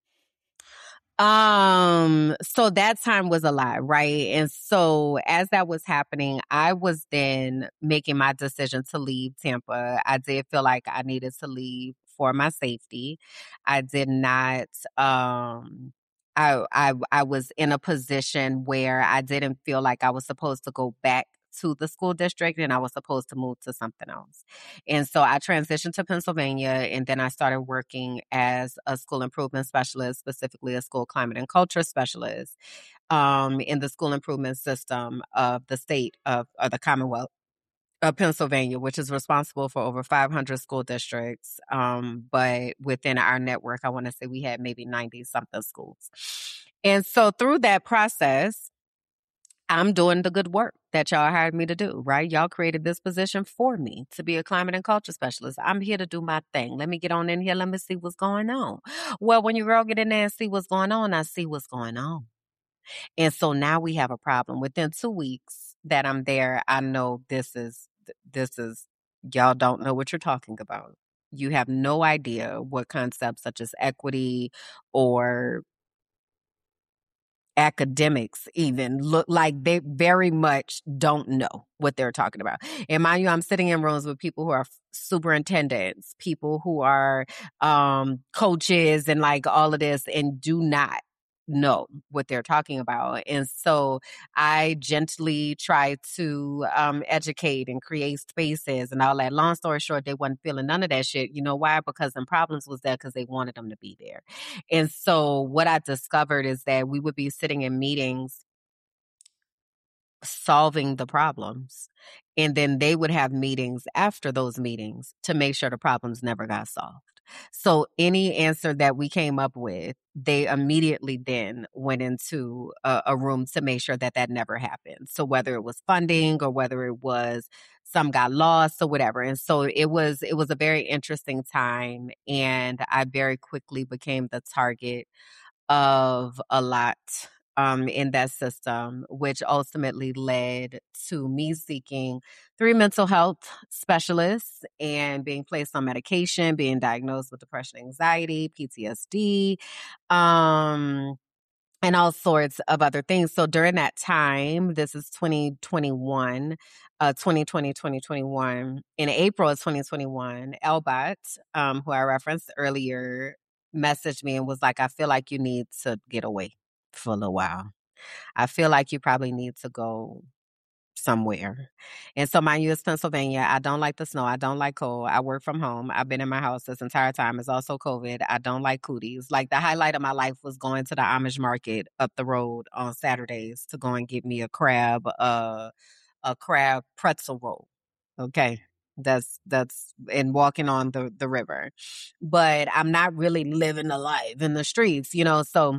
um, so that time was a lot, right? And so as that was happening, I was then making my decision to leave Tampa. I did feel like I needed to leave for my safety. I did not, um, I, I, I was in a position where I didn't feel like I was supposed to go back to the school district and I was supposed to move to something else. And so I transitioned to Pennsylvania, and then I started working as a school improvement specialist, specifically a school climate and culture specialist, um, in the school improvement system of the state of, of the Commonwealth of Pennsylvania, which is responsible for over five hundred school districts. Um, but within our network, I want to say we had maybe ninety something schools. And so through that process, I'm doing the good work that y'all hired me to do, right? Y'all created this position for me to be a climate and culture specialist. I'm here to do my thing. Let me get on in here. Let me see what's going on. Well, when your girl get in there and see what's going on, I see what's going on. And so now we have a problem. Within two weeks that I'm there, I know this is, this is, y'all don't know what you're talking about. You have no idea what concepts such as equity or academics even look like. They very much don't know what they're talking about. And mind you, I'm sitting in rooms with people who are superintendents, people who are um, coaches and like all of this, and do not know what they're talking about. And so I gently try to um, educate and create spaces and all that. Long story short, they wasn't feeling none of that shit. You know why? Because them problems was there because they wanted them to be there. And so what I discovered is that we would be sitting in meetings solving the problems. And then they would have meetings after those meetings to make sure the problems never got solved. So any answer that we came up with, they immediately then went into a, a room to make sure that that never happened. So whether it was funding or whether it was some got lost or whatever. And so it was, it was a very interesting time. And I very quickly became the target of a lot um, in that system, which ultimately led to me seeking three mental health specialists and being placed on medication, being diagnosed with depression, anxiety, P T S D, um, and all sorts of other things. So during that time, this is twenty twenty-one, uh, twenty twenty, twenty twenty-one, in April of twenty twenty-one, Elbot, um, who I referenced earlier, messaged me and was like, I feel like you need to get away for a little while. I feel like you probably need to go somewhere. And so mind you, it's Pennsylvania. I don't like the snow. I don't like cold. I work from home. I've been in my house this entire time. It's also COVID. I don't like cooties. Like the highlight of my life was going to the Amish market up the road on Saturdays to go and get me a crab, uh, a crab pretzel roll. Okay. That's, that's, and walking on the, the river. But I'm not really living the life in the streets, you know, so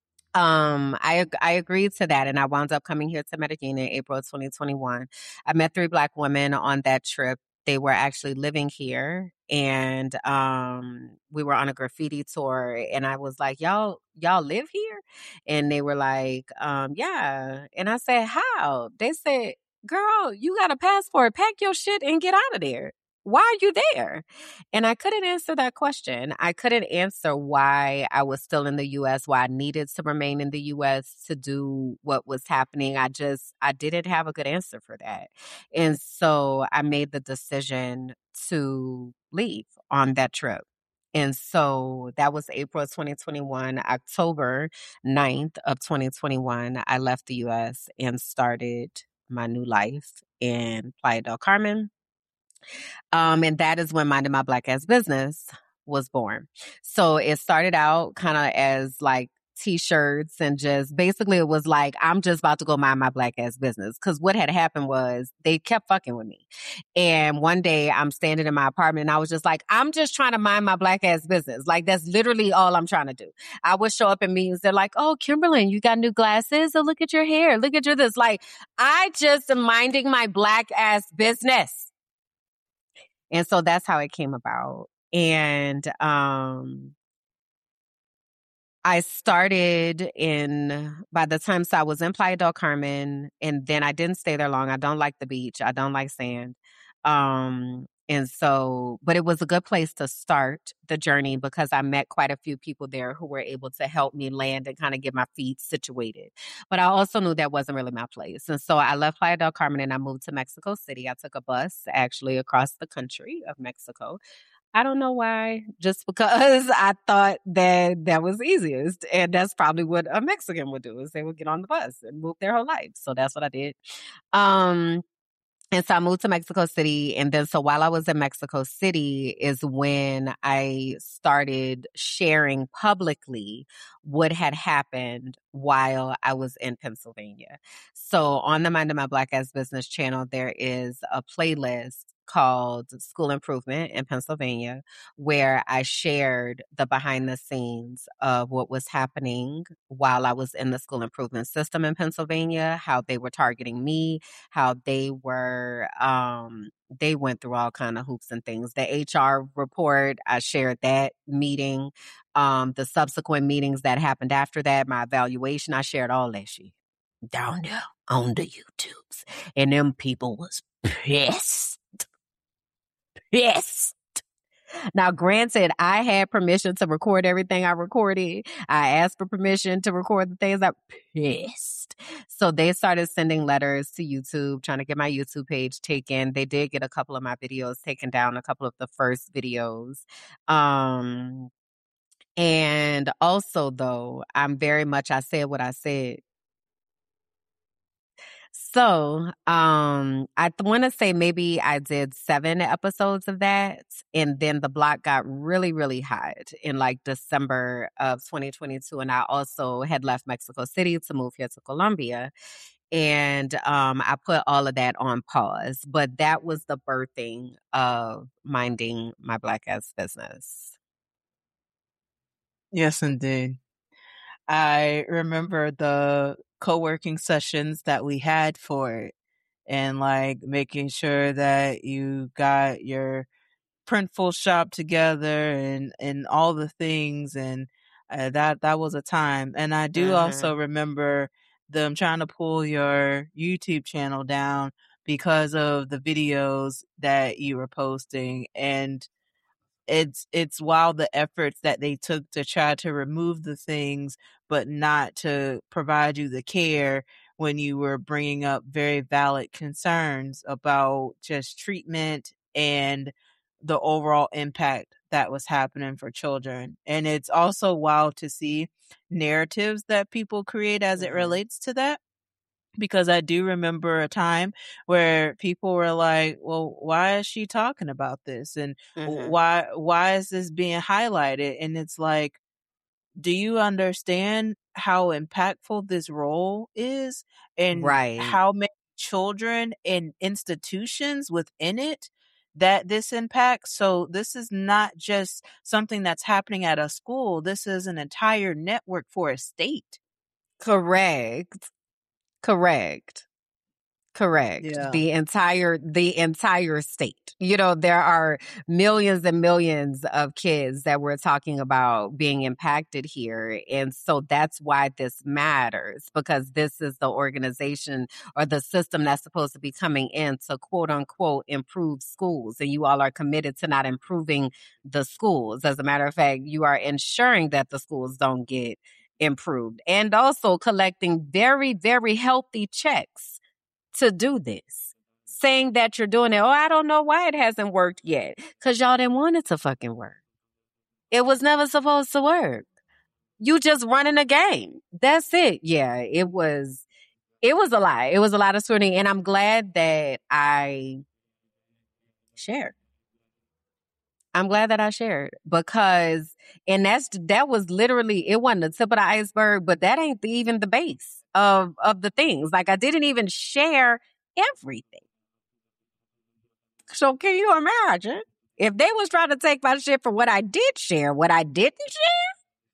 Um, I I agreed to that, and I wound up coming here to Medellin in April of twenty twenty-one. I met three Black women on that trip. They were actually living here, and um, we were on a graffiti tour. And I was like, "Y'all, y'all live here?" And they were like, um, "Yeah." And I said, "How?" They said, "Girl, you got a passport. Pack your shit and get out of there. Why are you there?" And I couldn't answer that question. I couldn't answer why I was still in the U S, why I needed to remain in the U S to do what was happening. I just, I didn't have a good answer for that. And so I made the decision to leave on that trip. And so that was April of twenty twenty-one. October ninth of twenty twenty-one, I left the U S and started my new life in Playa del Carmen. Um, and that is when Minding My Black Ass Business was born. So it started out kind of as like t-shirts and just basically it was like, I'm just about to go mind my black ass business. Cause what had happened was they kept fucking with me. And one day I'm standing in my apartment and I was just like, I'm just trying to mind my black ass business. Like that's literally all I'm trying to do. I would show up in meetings. They're like, oh, Kimberlyn, you got new glasses? Oh, look at your hair. Look at your this. Like I just am minding my black ass business. And so that's how it came about. And um, I started in, by the time, so I was in Playa del Carmen, and then I didn't stay there long. I don't like the beach. I don't like sand. Um, and so, but it was a good place to start the journey because I met quite a few people there who were able to help me land and kind of get my feet situated. But I also knew that wasn't really my place. And so I left Playa del Carmen and I moved to Mexico City. I took a bus actually across the country of Mexico. I don't know why, just because I thought that that was easiest. And that's probably what a Mexican would do is they would get on the bus and move their whole life. So that's what I did. Um, And so I moved to Mexico City. And then so while I was in Mexico City is when I started sharing publicly what had happened while I was in Pennsylvania. So on the Mind of My Black Ass Business channel, there is a playlist called School Improvement in Pennsylvania, where I shared the behind the scenes of what was happening while I was in the school improvement system in Pennsylvania, how they were targeting me, how they were, um, they went through all kind of hoops and things. The H R report, I shared that meeting, um, the subsequent meetings that happened after that, my evaluation, I shared all that shit down there on the YouTubes. And them people was pissed. Pissed. Now, granted, I had permission to record everything I recorded. I asked for permission to record the things I pissed. So they started sending letters to YouTube, trying to get my YouTube page taken. They did get a couple of my videos taken down, a couple of the first videos. Um, And also, though, I'm very much, I said what I said. So, um, I want to say maybe I did seven episodes of that. And then the block got really, really hot in like December of twenty twenty-two. And I also had left Mexico City to move here to Colombia. And um, I put all of that on pause. But that was the birthing of Minding My Black Ass Business. Yes, indeed. I remember the co-working sessions that we had for it, and like making sure that you got your printful shop together and and all the things, and uh, that that was a time. And I do also Mm-hmm. remember them trying to pull your YouTube channel down because of the videos that you were posting. And it's it's wild the efforts that they took to try to remove the things, but not to provide you the care when you were bringing up very valid concerns about just treatment and the overall impact that was happening for children. And it's also wild to see narratives that people create as it Mm-hmm. relates to that. Because I do remember a time where people were like, well, why is she talking about this? And Mm-hmm. why, why is this being highlighted? And it's like, do you understand how impactful this role is and Right. how many children and institutions within it that this impacts? So this is not just something that's happening at a school. This is an entire network for a state. Correct. Correct. Correct. Yeah. The entire the entire state. You know, there are millions and millions of kids that we're talking about being impacted here. And so that's why this matters, because this is the organization or the system that's supposed to be coming in to quote unquote improve schools. And you all are committed to not improving the schools. As a matter of fact, you are ensuring that the schools don't get improved, and also collecting very, very healthy checks to do this, saying that you're doing it. Oh, I don't know why it hasn't worked yet. Because y'all didn't want it to fucking work. It was never supposed to work. You just running a game. That's it. Yeah, it was, it was a lot. It was a lot of scrutiny. And I'm glad that I shared. I'm glad that I shared because, and that's, that was literally, it wasn't the tip of the iceberg, but that ain't the, even the base of, of the things. Like I didn't even share everything. So can you imagine if they was trying to take my shit for what I did share, what I didn't share?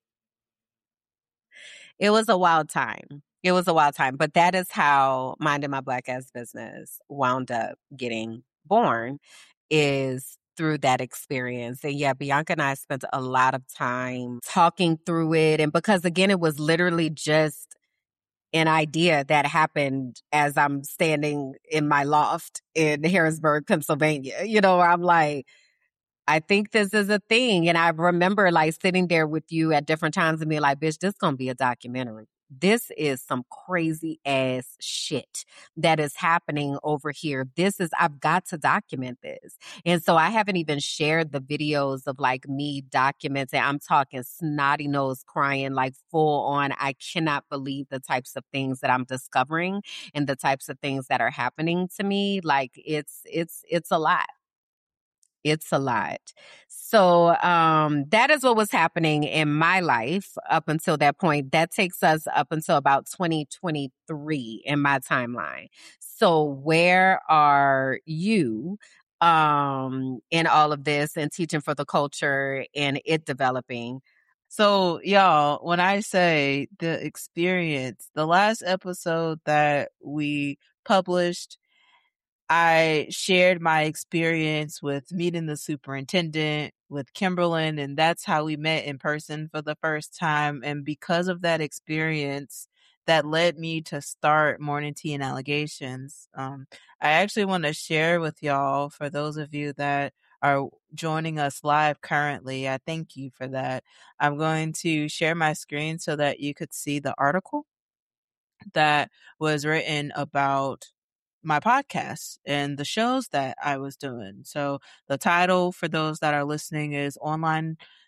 It was a wild time. It was a wild time. But that is how Minding My Black Ass Business wound up getting born, is through that experience. And yeah, Bianca and I spent a lot of time talking through it. And because again, it was literally just an idea that happened as I'm standing in my loft in Harrisburg, Pennsylvania. You know, I'm like, I think this is a thing. And I remember like sitting there with you at different times and being like, bitch, this is going to be a documentary. This is some crazy ass shit that is happening over here. This is, I've got to document this. And so I haven't even shared the videos of like me documenting. I'm talking snotty nose crying, like full on. I cannot believe the types of things that I'm discovering and the types of things that are happening to me. Like it's, it's, it's a lot. It's a lot. So um, that is what was happening in my life up until that point. That takes us up until about twenty twenty-three in my timeline. So where are you um, in all of this and teaching for the culture and it developing? So, y'all, when I say the experience, the last episode that we published, I shared my experience with meeting the superintendent, with Kimberlyn, and that's how we met in person for the first time. And because of that experience, that led me to start Morning Tea and Allegations. Um, I actually want to share with y'all, for those of you that are joining us live currently, I thank you for that. I'm going to share my screen so that you could see the article that was written about my podcast and the shows that I was doing. So the title for those that are listening is Online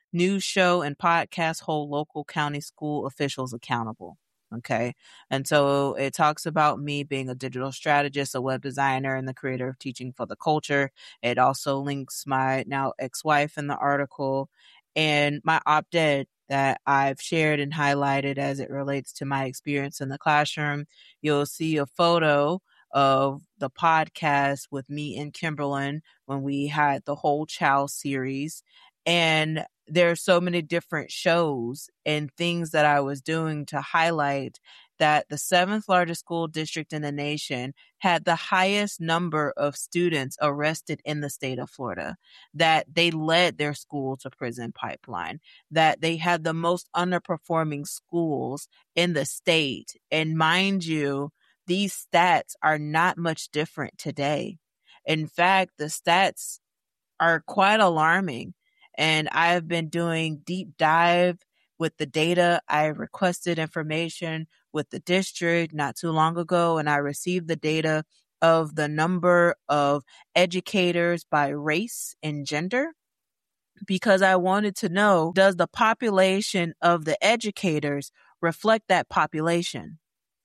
news show and podcast hold local county school officials accountable. Okay. And so it talks about me being a digital strategist, a web designer, and the creator of Teaching for the Culture. It also links my now ex-wife in the article and my op-ed that I've shared and highlighted as it relates to my experience in the classroom. You'll see a photo of the podcast with me and Kimberlyn when we had the Whole Child series. And there are so many different shows and things that I was doing to highlight that the seventh largest school district in the nation had the highest number of students arrested in the state of Florida, that they led their school to prison pipeline, that they had the most underperforming schools in the state. And mind you, these stats are not much different today. In fact, the stats are quite alarming. And I have been doing deep dive with the data. I requested information with the district not too long ago, and I received the data of the number of educators by race and gender, because I wanted to know, does the population of the educators reflect that population?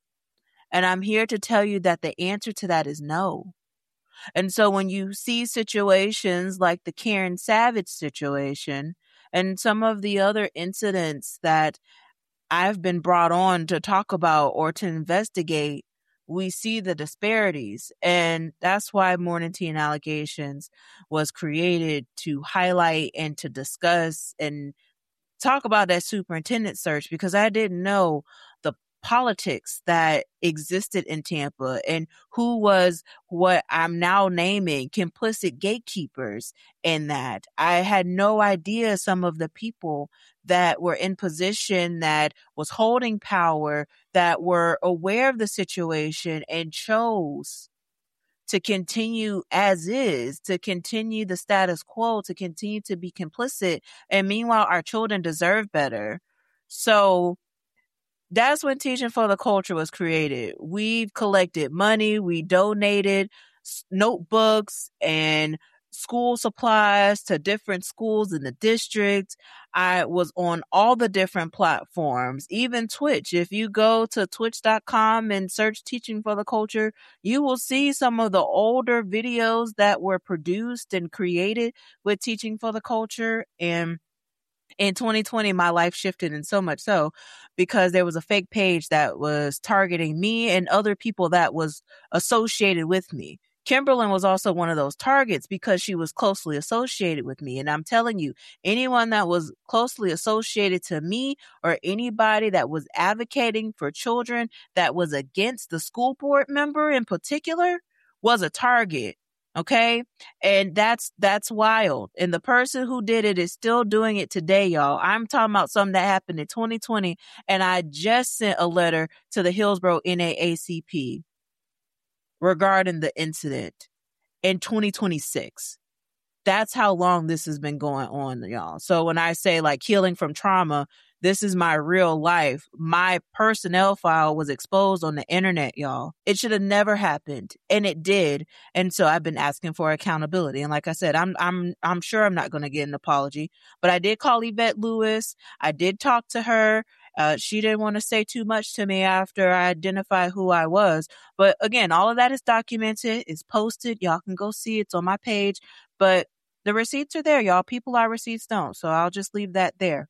And I'm here to tell you that the answer to that is no. And so when you see situations like the Karen Savage situation and some of the other incidents that I've been brought on to talk about or to investigate, we see the disparities. And that's why Morning Tea and Allegations was created, to highlight and to discuss and talk about that superintendent search, because I didn't know the politics that existed in Tampa and who was what I'm now naming complicit gatekeepers in that. I had no idea some of the people that were in position, that was holding power, that were aware of the situation and chose to continue as is, to continue the status quo, to continue to be complicit. And meanwhile, our children deserve better. So that's when Teaching for the Culture was created. We've collected money. We donated notebooks and school supplies to different schools in the district. I was on all the different platforms, even Twitch. If you go to twitch dot com and search Teaching for the Culture, you will see some of the older videos that were produced and created with Teaching for the Culture. And in twenty twenty, my life shifted, and so much so because there was a fake page that was targeting me and other people that was associated with me. Kimberlyn was also one of those targets because she was closely associated with me. And I'm telling you, anyone that was closely associated to me or anybody that was advocating for children that was against the school board member in particular was a target. Okay. And that's, that's wild. And the person who did it is still doing it today, y'all. I'm talking about something that happened in twenty twenty. And I just sent a letter to the Hillsborough N double A C P regarding the incident in twenty twenty-six. That's how long this has been going on, y'all. So when I say like healing from trauma, this is my real life. My personnel file was exposed on the internet, y'all. It should have never happened, and it did. And so I've been asking for accountability. And like I said, I'm I'm I'm sure I'm not going to get an apology, but I did call Yvette Lewis. I did talk to her. Uh, she didn't want to say too much to me after I identified who I was. But again, all of that is documented, it's posted. Y'all can go see it. It's on my page. But the receipts are there, y'all. People are receipts don't. So I'll just leave that there.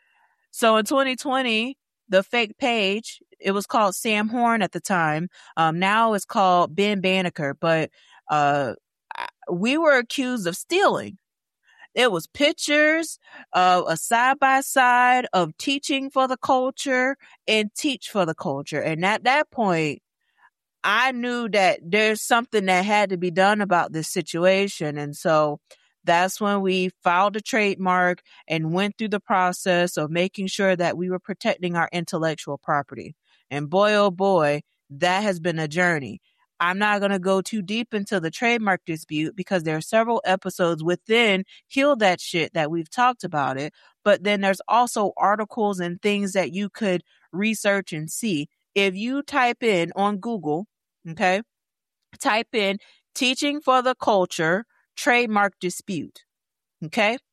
So in twenty twenty, the fake page, it was called Sam Horn at the time. Um, now it's called Ben Banneker. But uh, we were accused of stealing. It was pictures of a side-by-side of Teaching for the Culture and Teach for the Culture. And at that point, I knew that there's something that had to be done about this situation. And so that's when we filed a trademark and went through the process of making sure that we were protecting our intellectual property. And boy, oh boy, that has been a journey. I'm not going to go too deep into the trademark dispute because there are several episodes within Heal That Shit that we've talked about it. But then there's also articles and things that you could research and see. If you type in on Google, okay, type in Teaching for the Culture trademark dispute, okay,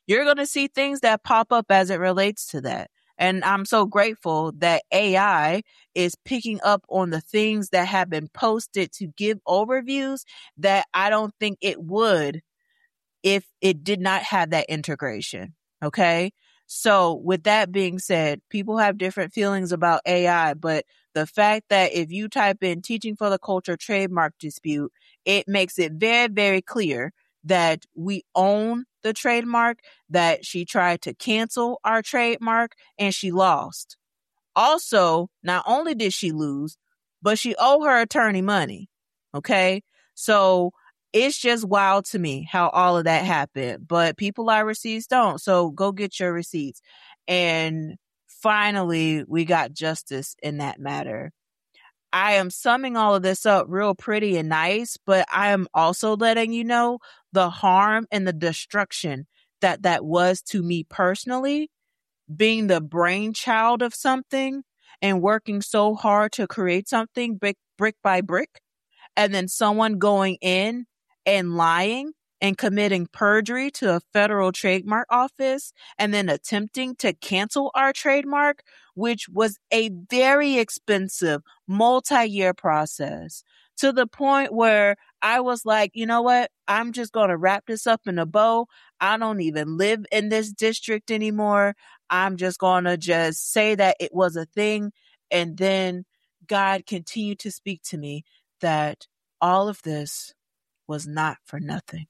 you're going to see things that pop up as it relates to that. And I'm so grateful that A I is picking up on the things that have been posted to give overviews that I don't think it would if it did not have that integration. Okay. So with that being said, people have different feelings about A I, but the fact that if you type in teaching for the culture trademark dispute, it makes it very, very clear that we own the trademark, that she tried to cancel our trademark and she lost. Also, not only did she lose, but she owed her attorney money. Okay. So it's just wild to me how all of that happened, but people lie, receipts don't. So go get your receipts. And finally, we got justice in that matter. I am summing all of this up real pretty and nice, but I am also letting you know the harm and the destruction that that was to me personally, being the brainchild of something and working so hard to create something brick, brick by brick, and then someone going in and lying and committing perjury to a federal trademark office and then attempting to cancel our trademark, which was a very expensive multi-year process, to the point where I was like, you know what? I'm just going to wrap this up in a bow. I don't even live in this district anymore. I'm just going to just say that it was a thing. And then God continued to speak to me that all of this was not for nothing.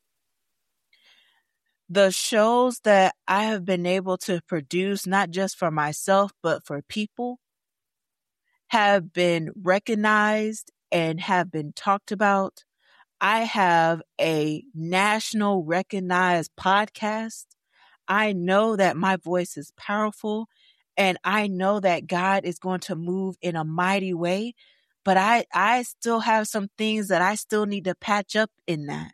The shows that I have been able to produce, not just for myself, but for people, have been recognized and have been talked about. I have a national recognized podcast. I know that my voice is powerful, and I know that God is going to move in a mighty way, but I, I still have some things that I still need to patch up in that.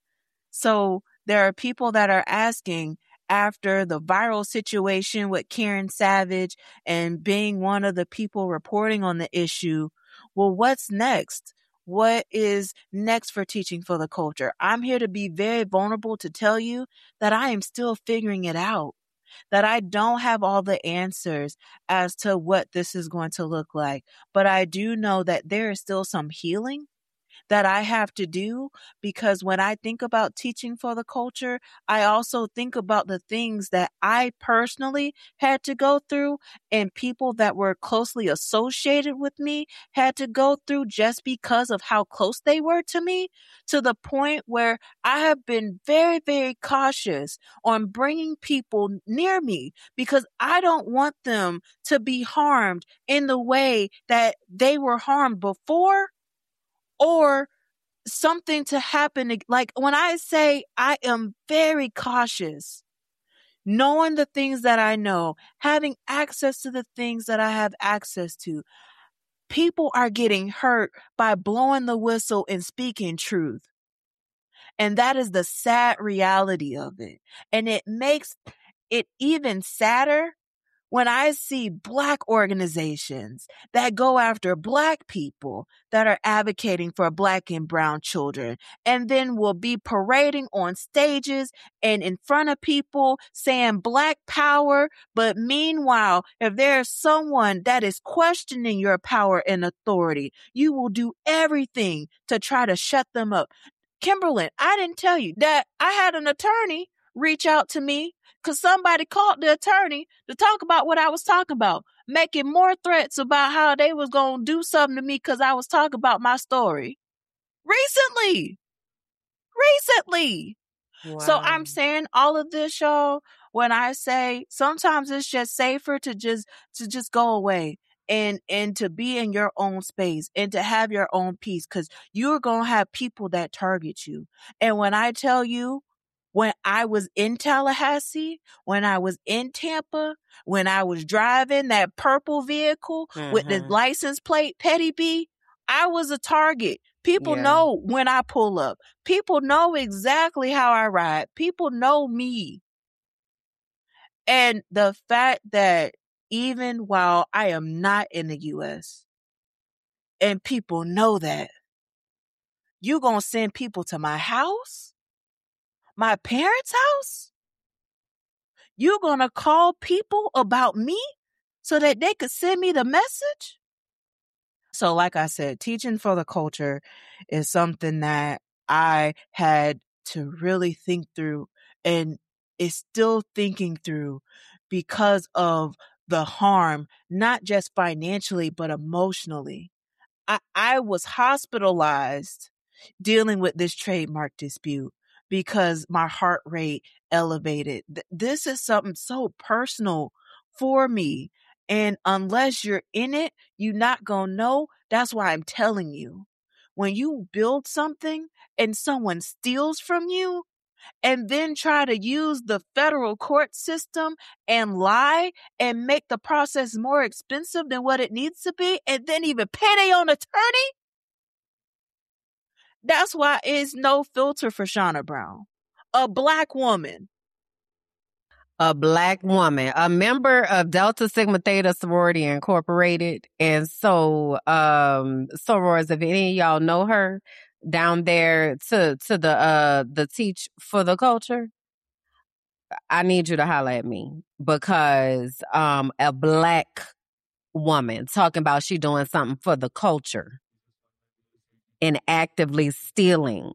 So there are people that are asking, after the viral situation with Karen Savage and being one of the people reporting on the issue, well, what's next? What is next for Teaching for the Culture? I'm here to be very vulnerable to tell you that I am still figuring it out, that I don't have all the answers as to what this is going to look like. But I do know that there is still some healing that I have to do, because when I think about Teaching for the Culture, I also think about the things that I personally had to go through and people that were closely associated with me had to go through just because of how close they were to me, to the point where I have been very, very cautious on bringing people near me because I don't want them to be harmed in the way that they were harmed before, or something to happen. Like when I say I am very cautious, knowing the things that I know, having access to the things that I have access to, people are getting hurt by blowing the whistle and speaking truth. And that is the sad reality of it. And it makes it even sadder when I see Black organizations that go after Black people that are advocating for Black and brown children, and then will be parading on stages and in front of people saying Black power. But meanwhile, if there's someone that is questioning your power and authority, you will do everything to try to shut them up. Kimberlyn, I didn't tell you that I had an attorney reach out to me because somebody called the attorney to talk about what I was talking about, making more threats about how they was going to do something to me because I was talking about my story. Recently. Recently. Wow. So I'm saying all of this, y'all, when I say sometimes it's just safer to just to just go away and and to be in your own space and to have your own peace, because you're going to have people that target you. And when I tell you, when I was in Tallahassee, when I was in Tampa, when I was driving that purple vehicle Mhm. with the license plate Petty B, I was a target. People Yeah. know when I pull up. People know exactly how I ride. People know me. And the fact that even while I am not in the U S and people know that, you gonna send people to my house? My parents' house? You're going to call people about me so that they could send me the message? So like I said, teaching for the culture is something that I had to really think through, and is still thinking through because of the harm, not just financially, but emotionally. I, I was hospitalized dealing with this trademark dispute because my heart rate elevated. Th- This is something so personal for me. And unless you're in it, you're not going to know. That's why I'm telling you. When you build something and someone steals from you and then try to use the federal court system and lie and make the process more expensive than what it needs to be, and then even pay their own attorney, that's why it's no filter for Shauna Brown, a black woman. A black woman, a member of Delta Sigma Theta Sorority Incorporated. And so, um, sorors, if any of y'all know her down there to, to the, uh, the Teach for the Culture, I need you to holler at me because, um, a black woman talking about she doing something for the culture and actively stealing.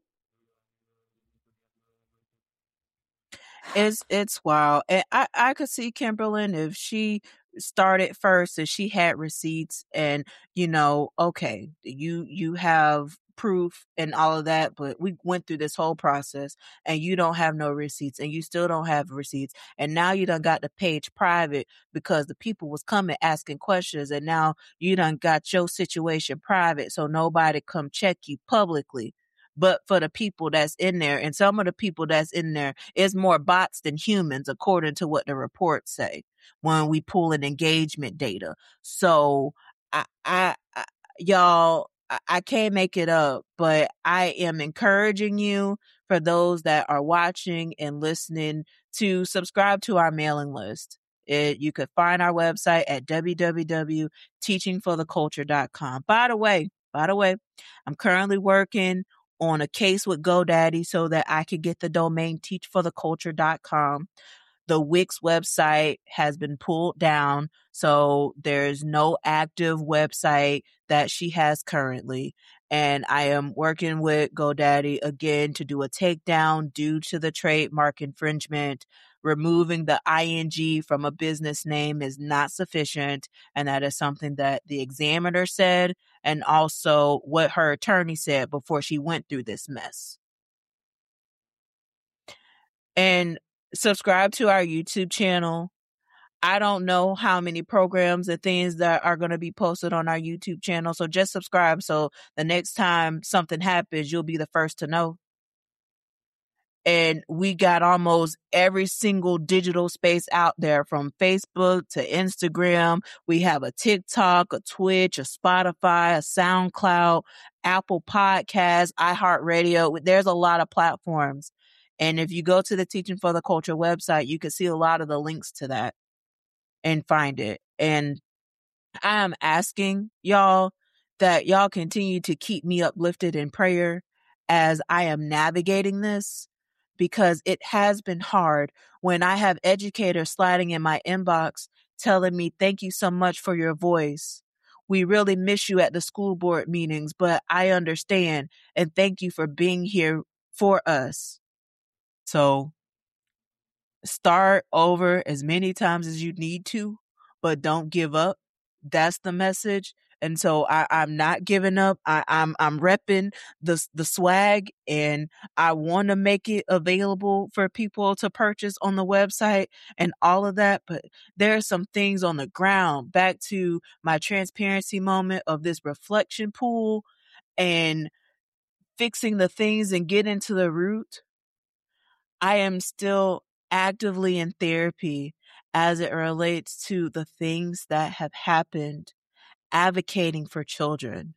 It's it's wild. And I, I could see Kimberlyn if she started first and she had receipts and, you know, okay, you you have proof and all of that, but we went through this whole process and you don't have no receipts and you still don't have receipts. And now you done got the page private because the people was coming asking questions, and now you done got your situation private so nobody come check you publicly. But for the people that's in there, and some of the people that's in there is more bots than humans, according to what the reports say when we pull in engagement data. So I, I, I y'all, I, I can't make it up, but I am encouraging you, for those that are watching and listening, to subscribe to our mailing list. It, you could find our website at w w w dot teaching for the culture dot com. By the way, by the way, I'm currently working on a case with GoDaddy so that I could get the domain teach for the culture dot com. The Wix website has been pulled down, so there's no active website that she has currently. And I am working with GoDaddy again to do a takedown due to the trademark infringement. Removing the ing from a business name is not sufficient, and that is something that the examiner said, and also what her attorney said before she went through this mess. And subscribe to our YouTube channel. I don't know how many programs and things that are going to be posted on our YouTube channel, so just subscribe so the next time something happens, you'll be the first to know. And we got almost every single digital space out there, from Facebook to Instagram. We have a TikTok, a Twitch, a Spotify, a SoundCloud, Apple Podcasts, iHeartRadio. There's a lot of platforms. And if you go to the Teaching for the Culture website, you can see a lot of the links to that and find it. And I am asking y'all that y'all continue to keep me uplifted in prayer as I am navigating this, because it has been hard when I have educators sliding in my inbox telling me, thank you so much for your voice. We really miss you at the school board meetings, but I understand, and thank you for being here for us. So start over as many times as you need to, but don't give up. That's the message. And so I, I'm not giving up. I, I'm I'm repping the the swag, and I want to make it available for people to purchase on the website and all of that. But there are some things on the ground. Back to my transparency moment of this reflection pool and fixing the things and getting to the root. I am still actively in therapy as it relates to the things that have happened, advocating for children.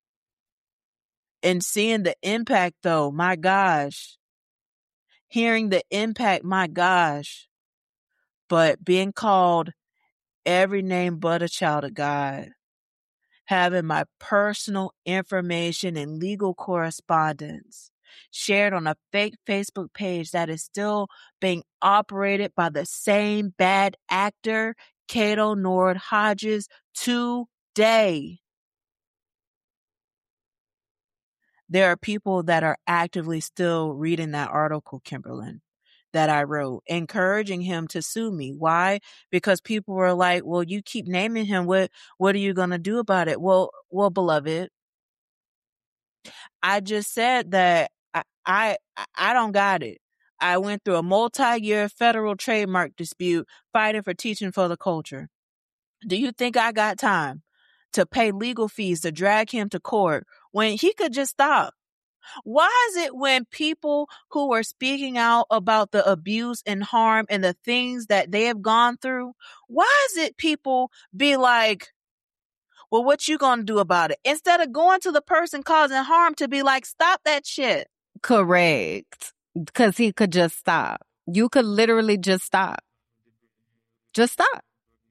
And seeing the impact, though, my gosh. Hearing the impact, my gosh. But being called every name but a child of God. Having my personal information and legal correspondence shared on a fake Facebook page that is still being operated by the same bad actor, Cato Nord Hodges, today. There are people that are actively still reading that article, Kimberlyn, that I wrote, encouraging him to sue me. Why? Because people were like, well, you keep naming him. What, what are you going to do about it? Well, well, beloved, I just said that I, I, I don't got it. I went through a multi-year federal trademark dispute fighting for teaching for the culture. Do you think I got time to pay legal fees to drag him to court when he could just stop? Why is it when people who are speaking out about the abuse and harm and the things that they have gone through, why is it people be like, well, what you gonna do about it? Instead of going to the person causing harm to be like, stop that shit. Correct. Because he could just stop. You could literally just stop. Just stop.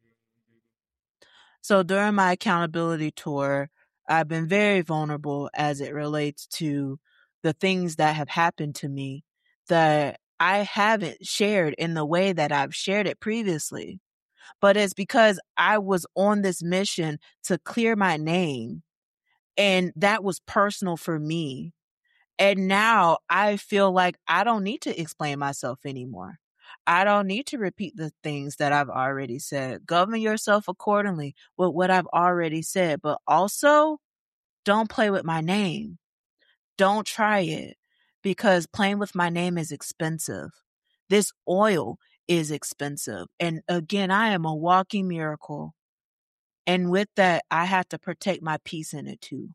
So during my accountability tour, I've been very vulnerable as it relates to the things that have happened to me that I haven't shared in the way that I've shared it previously. But it's because I was on this mission to clear my name, and that was personal for me. And now I feel like I don't need to explain myself anymore. I don't need to repeat the things that I've already said. Govern yourself accordingly with what I've already said, but also don't play with my name. Don't try it, because playing with my name is expensive. This oil is expensive. And again, I am a walking miracle. And with that, I have to protect my peace in it too.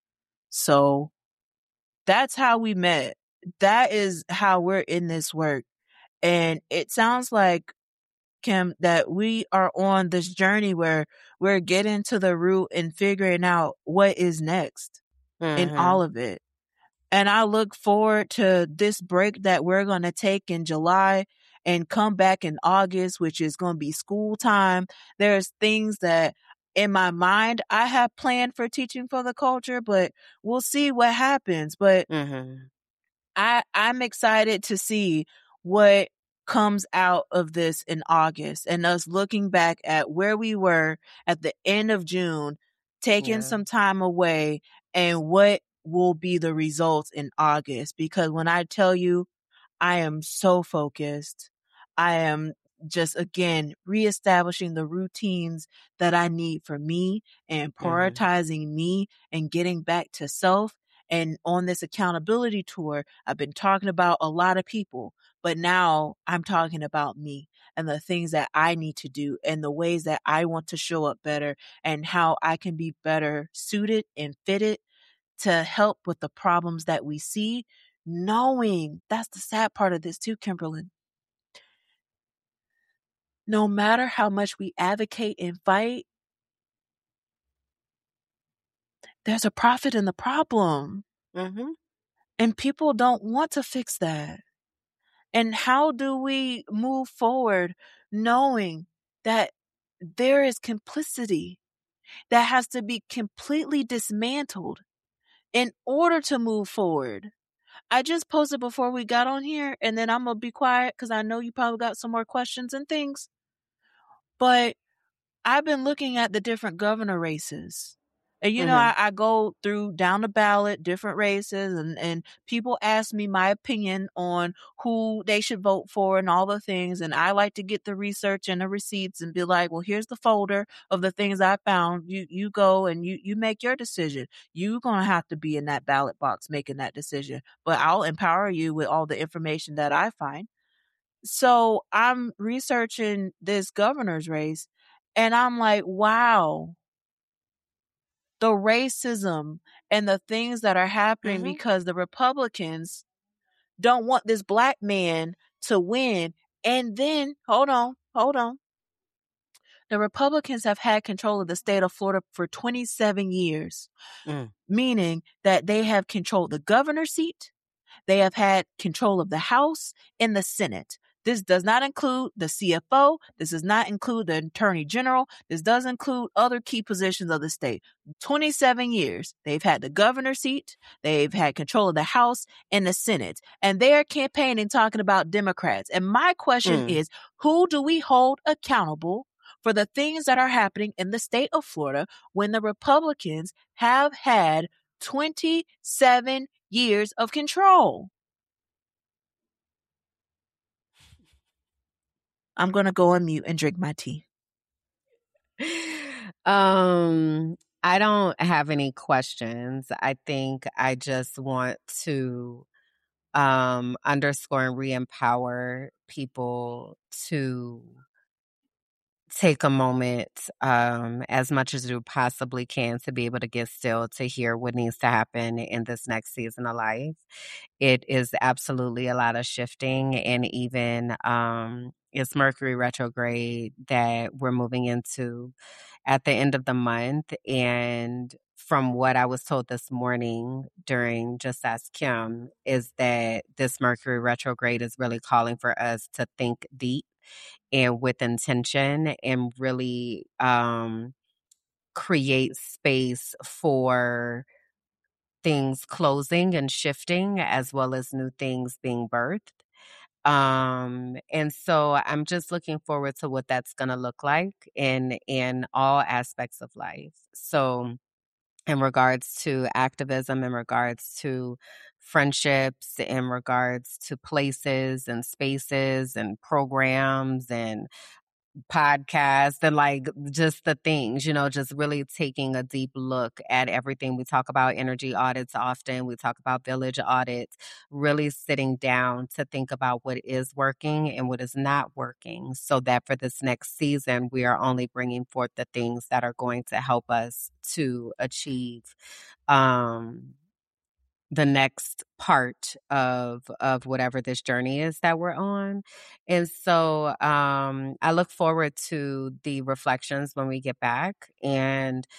So that's how we met. That is how we're in this work. And it sounds like, Kim, that we are on this journey where we're getting to the root and figuring out what is next mm-hmm. in all of it. And I look forward to this break that we're going to take in July and come back in August, which is going to be school time. There's things that in my mind I have planned for Teaching for the Culture, but we'll see what happens. But mm-hmm. I, I'm excited to see what comes out of this in August, and us looking back at where we were at the end of June, taking yeah. some time away, and what will be the results in August. Because when I tell you, I am so focused. I am just, again, reestablishing the routines that I need for me and prioritizing mm-hmm. me and getting back to self. And on this accountability tour, I've been talking about a lot of people, but now I'm talking about me and the things that I need to do and the ways that I want to show up better and how I can be better suited and fitted to help with the problems that we see, knowing that's the sad part of this too, Kimberlyn. No matter how much we advocate and fight, there's a profit in the problem. Mm-hmm. And people don't want to fix that. And how do we move forward knowing that there is complicity that has to be completely dismantled in order to move forward? I just posted before we got on here, and then I'm going to be quiet because I know you probably got some more questions and things. But I've been looking at the different governor races. And, you mm-hmm. know, I, I go through down the ballot, different races, and, and people ask me my opinion on who they should vote for and all the things. And I like to get the research and the receipts and be like, well, here's the folder of the things I found. You you go and you, you make your decision. You're going to have to be in that ballot box making that decision. But I'll empower you with all the information that I find. So I'm researching this governor's race, and I'm like, wow. The racism and the things that are happening mm-hmm. because the Republicans don't want this black man to win. And then, hold on, hold on. The Republicans have had control of the state of Florida for twenty-seven years, mm. meaning that they have controlled the governor's seat. They have had control of the House and the Senate. This does not include the C F O. This does not include the Attorney General. This does include other key positions of the state. twenty-seven years. They've had the governor's seat. They've had control of the House and the Senate. And they're campaigning talking about Democrats. And my question Mm. is, who do we hold accountable for the things that are happening in the state of Florida when the Republicans have had twenty-seven years of control? I'm going to go on mute and drink my tea. Um, I don't have any questions. I think I just want to um, underscore and re-empower people to take a moment, um, as much as you possibly can, to be able to get still, to hear what needs to happen in this next season of life. It is absolutely a lot of shifting, and even um, it's Mercury retrograde that we're moving into at the end of the month. And from what I was told this morning during Just Ask Kim, is that this Mercury retrograde is really calling for us to think deep and with intention, and really um, create space for things closing and shifting, as well as new things being birthed. Um, and so I'm just looking forward to what that's going to look like in in all aspects of life. So in regards to activism, in regards to friendships, in regards to places and spaces and programs and podcasts, and like just the things, you know, just really taking a deep look at everything. We talk about energy audits often. We talk about village audits, really sitting down to think about what is working and what is not working, so that for this next season, we are only bringing forth the things that are going to help us to achieve um, the next part of of whatever this journey is that we're on. And so um I look forward to the reflections when we get back. And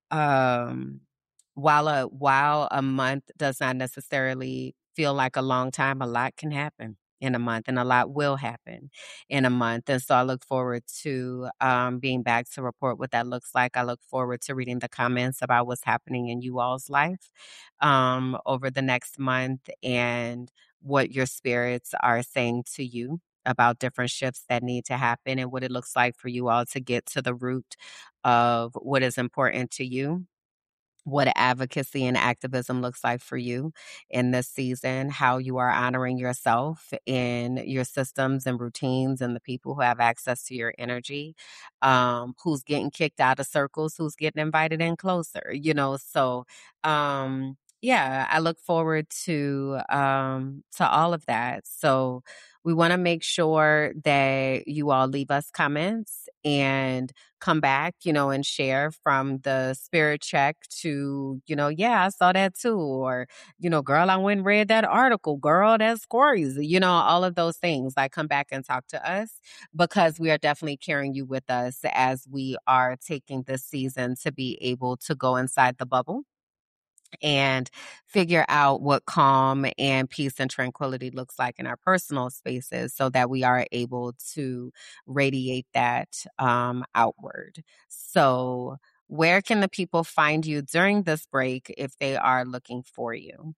um while a while a month does not necessarily feel like a long time, a lot can happen in a month, and a lot will happen in a month. And so I look forward to um, being back to report what that looks like. I look forward to reading the comments about what's happening in you all's life um, over the next month, and what your spirits are saying to you about different shifts that need to happen, and what it looks like for you all to get to the root of what is important to you, what advocacy and activism looks like for you in this season, how you are honoring yourself in your systems and routines, and the people who have access to your energy, um, who's getting kicked out of circles, who's getting invited in closer, you know. So um, yeah, I look forward to um, to all of that. So we want to make sure that you all leave us comments and come back, you know, and share from the spirit check to, you know, yeah, I saw that too. Or, you know, girl, I went and read that article. Girl, that's crazy. You know, all of those things. Like, come back and talk to us, because we are definitely carrying you with us as we are taking this season to be able to go inside the bubble and figure out what calm and peace and tranquility looks like in our personal spaces, so that we are able to radiate that um, outward. So where can the people find you during this break if they are looking for you?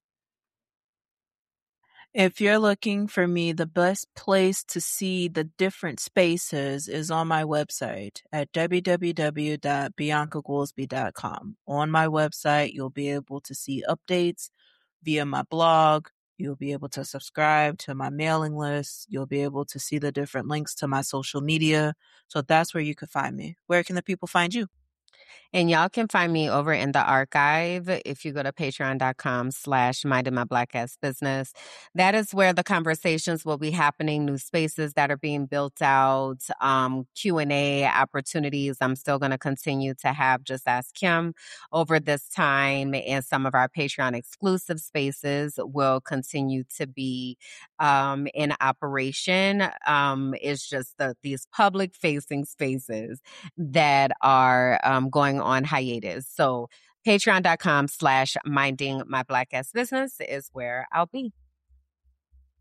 If you're looking for me, the best place to see the different spaces is on my website at w w w dot bianca goolsby dot com. On my website, you'll be able to see updates via my blog. You'll be able to subscribe to my mailing list. You'll be able to see the different links to my social media. So that's where you could find me. Where can the people find you? And y'all can find me over in the archive if you go to patreon.com slash minding my black ass business. That is where the conversations will be happening, new spaces that are being built out, um, Q and A opportunities. I'm still going to continue to have Just Ask Kim over this time, and some of our Patreon exclusive spaces will continue to be um, in operation. Um, it's just the, these public facing spaces that are um, going on hiatus. So patreon.com slash minding my black ass business is where I'll be.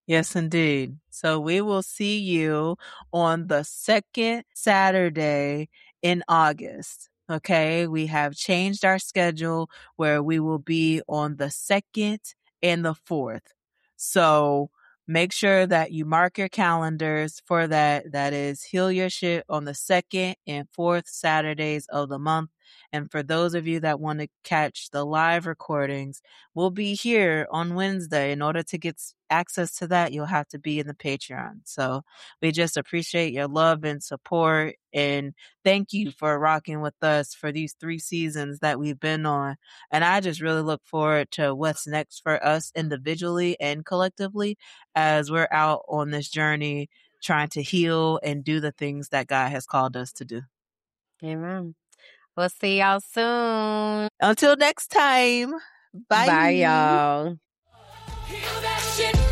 Yes, indeed. So we will see you on the second Saturday in August. Okay. We have changed our schedule where we will be on the second and the fourth. So make sure that you mark your calendars for that. That is Heal Your Shit on the second and fourth Saturdays of the month. And for those of you that want to catch the live recordings, we'll be here on Wednesday. In order to get access to that, you'll have to be in the Patreon. So we just appreciate your love and support. And thank you for rocking with us for these three seasons that we've been on. And I just really look forward to what's next for us individually and collectively as we're out on this journey trying to heal and do the things that God has called us to do. Amen. We'll see y'all soon. Until next time. Bye. Bye, y'all. Heal that shit.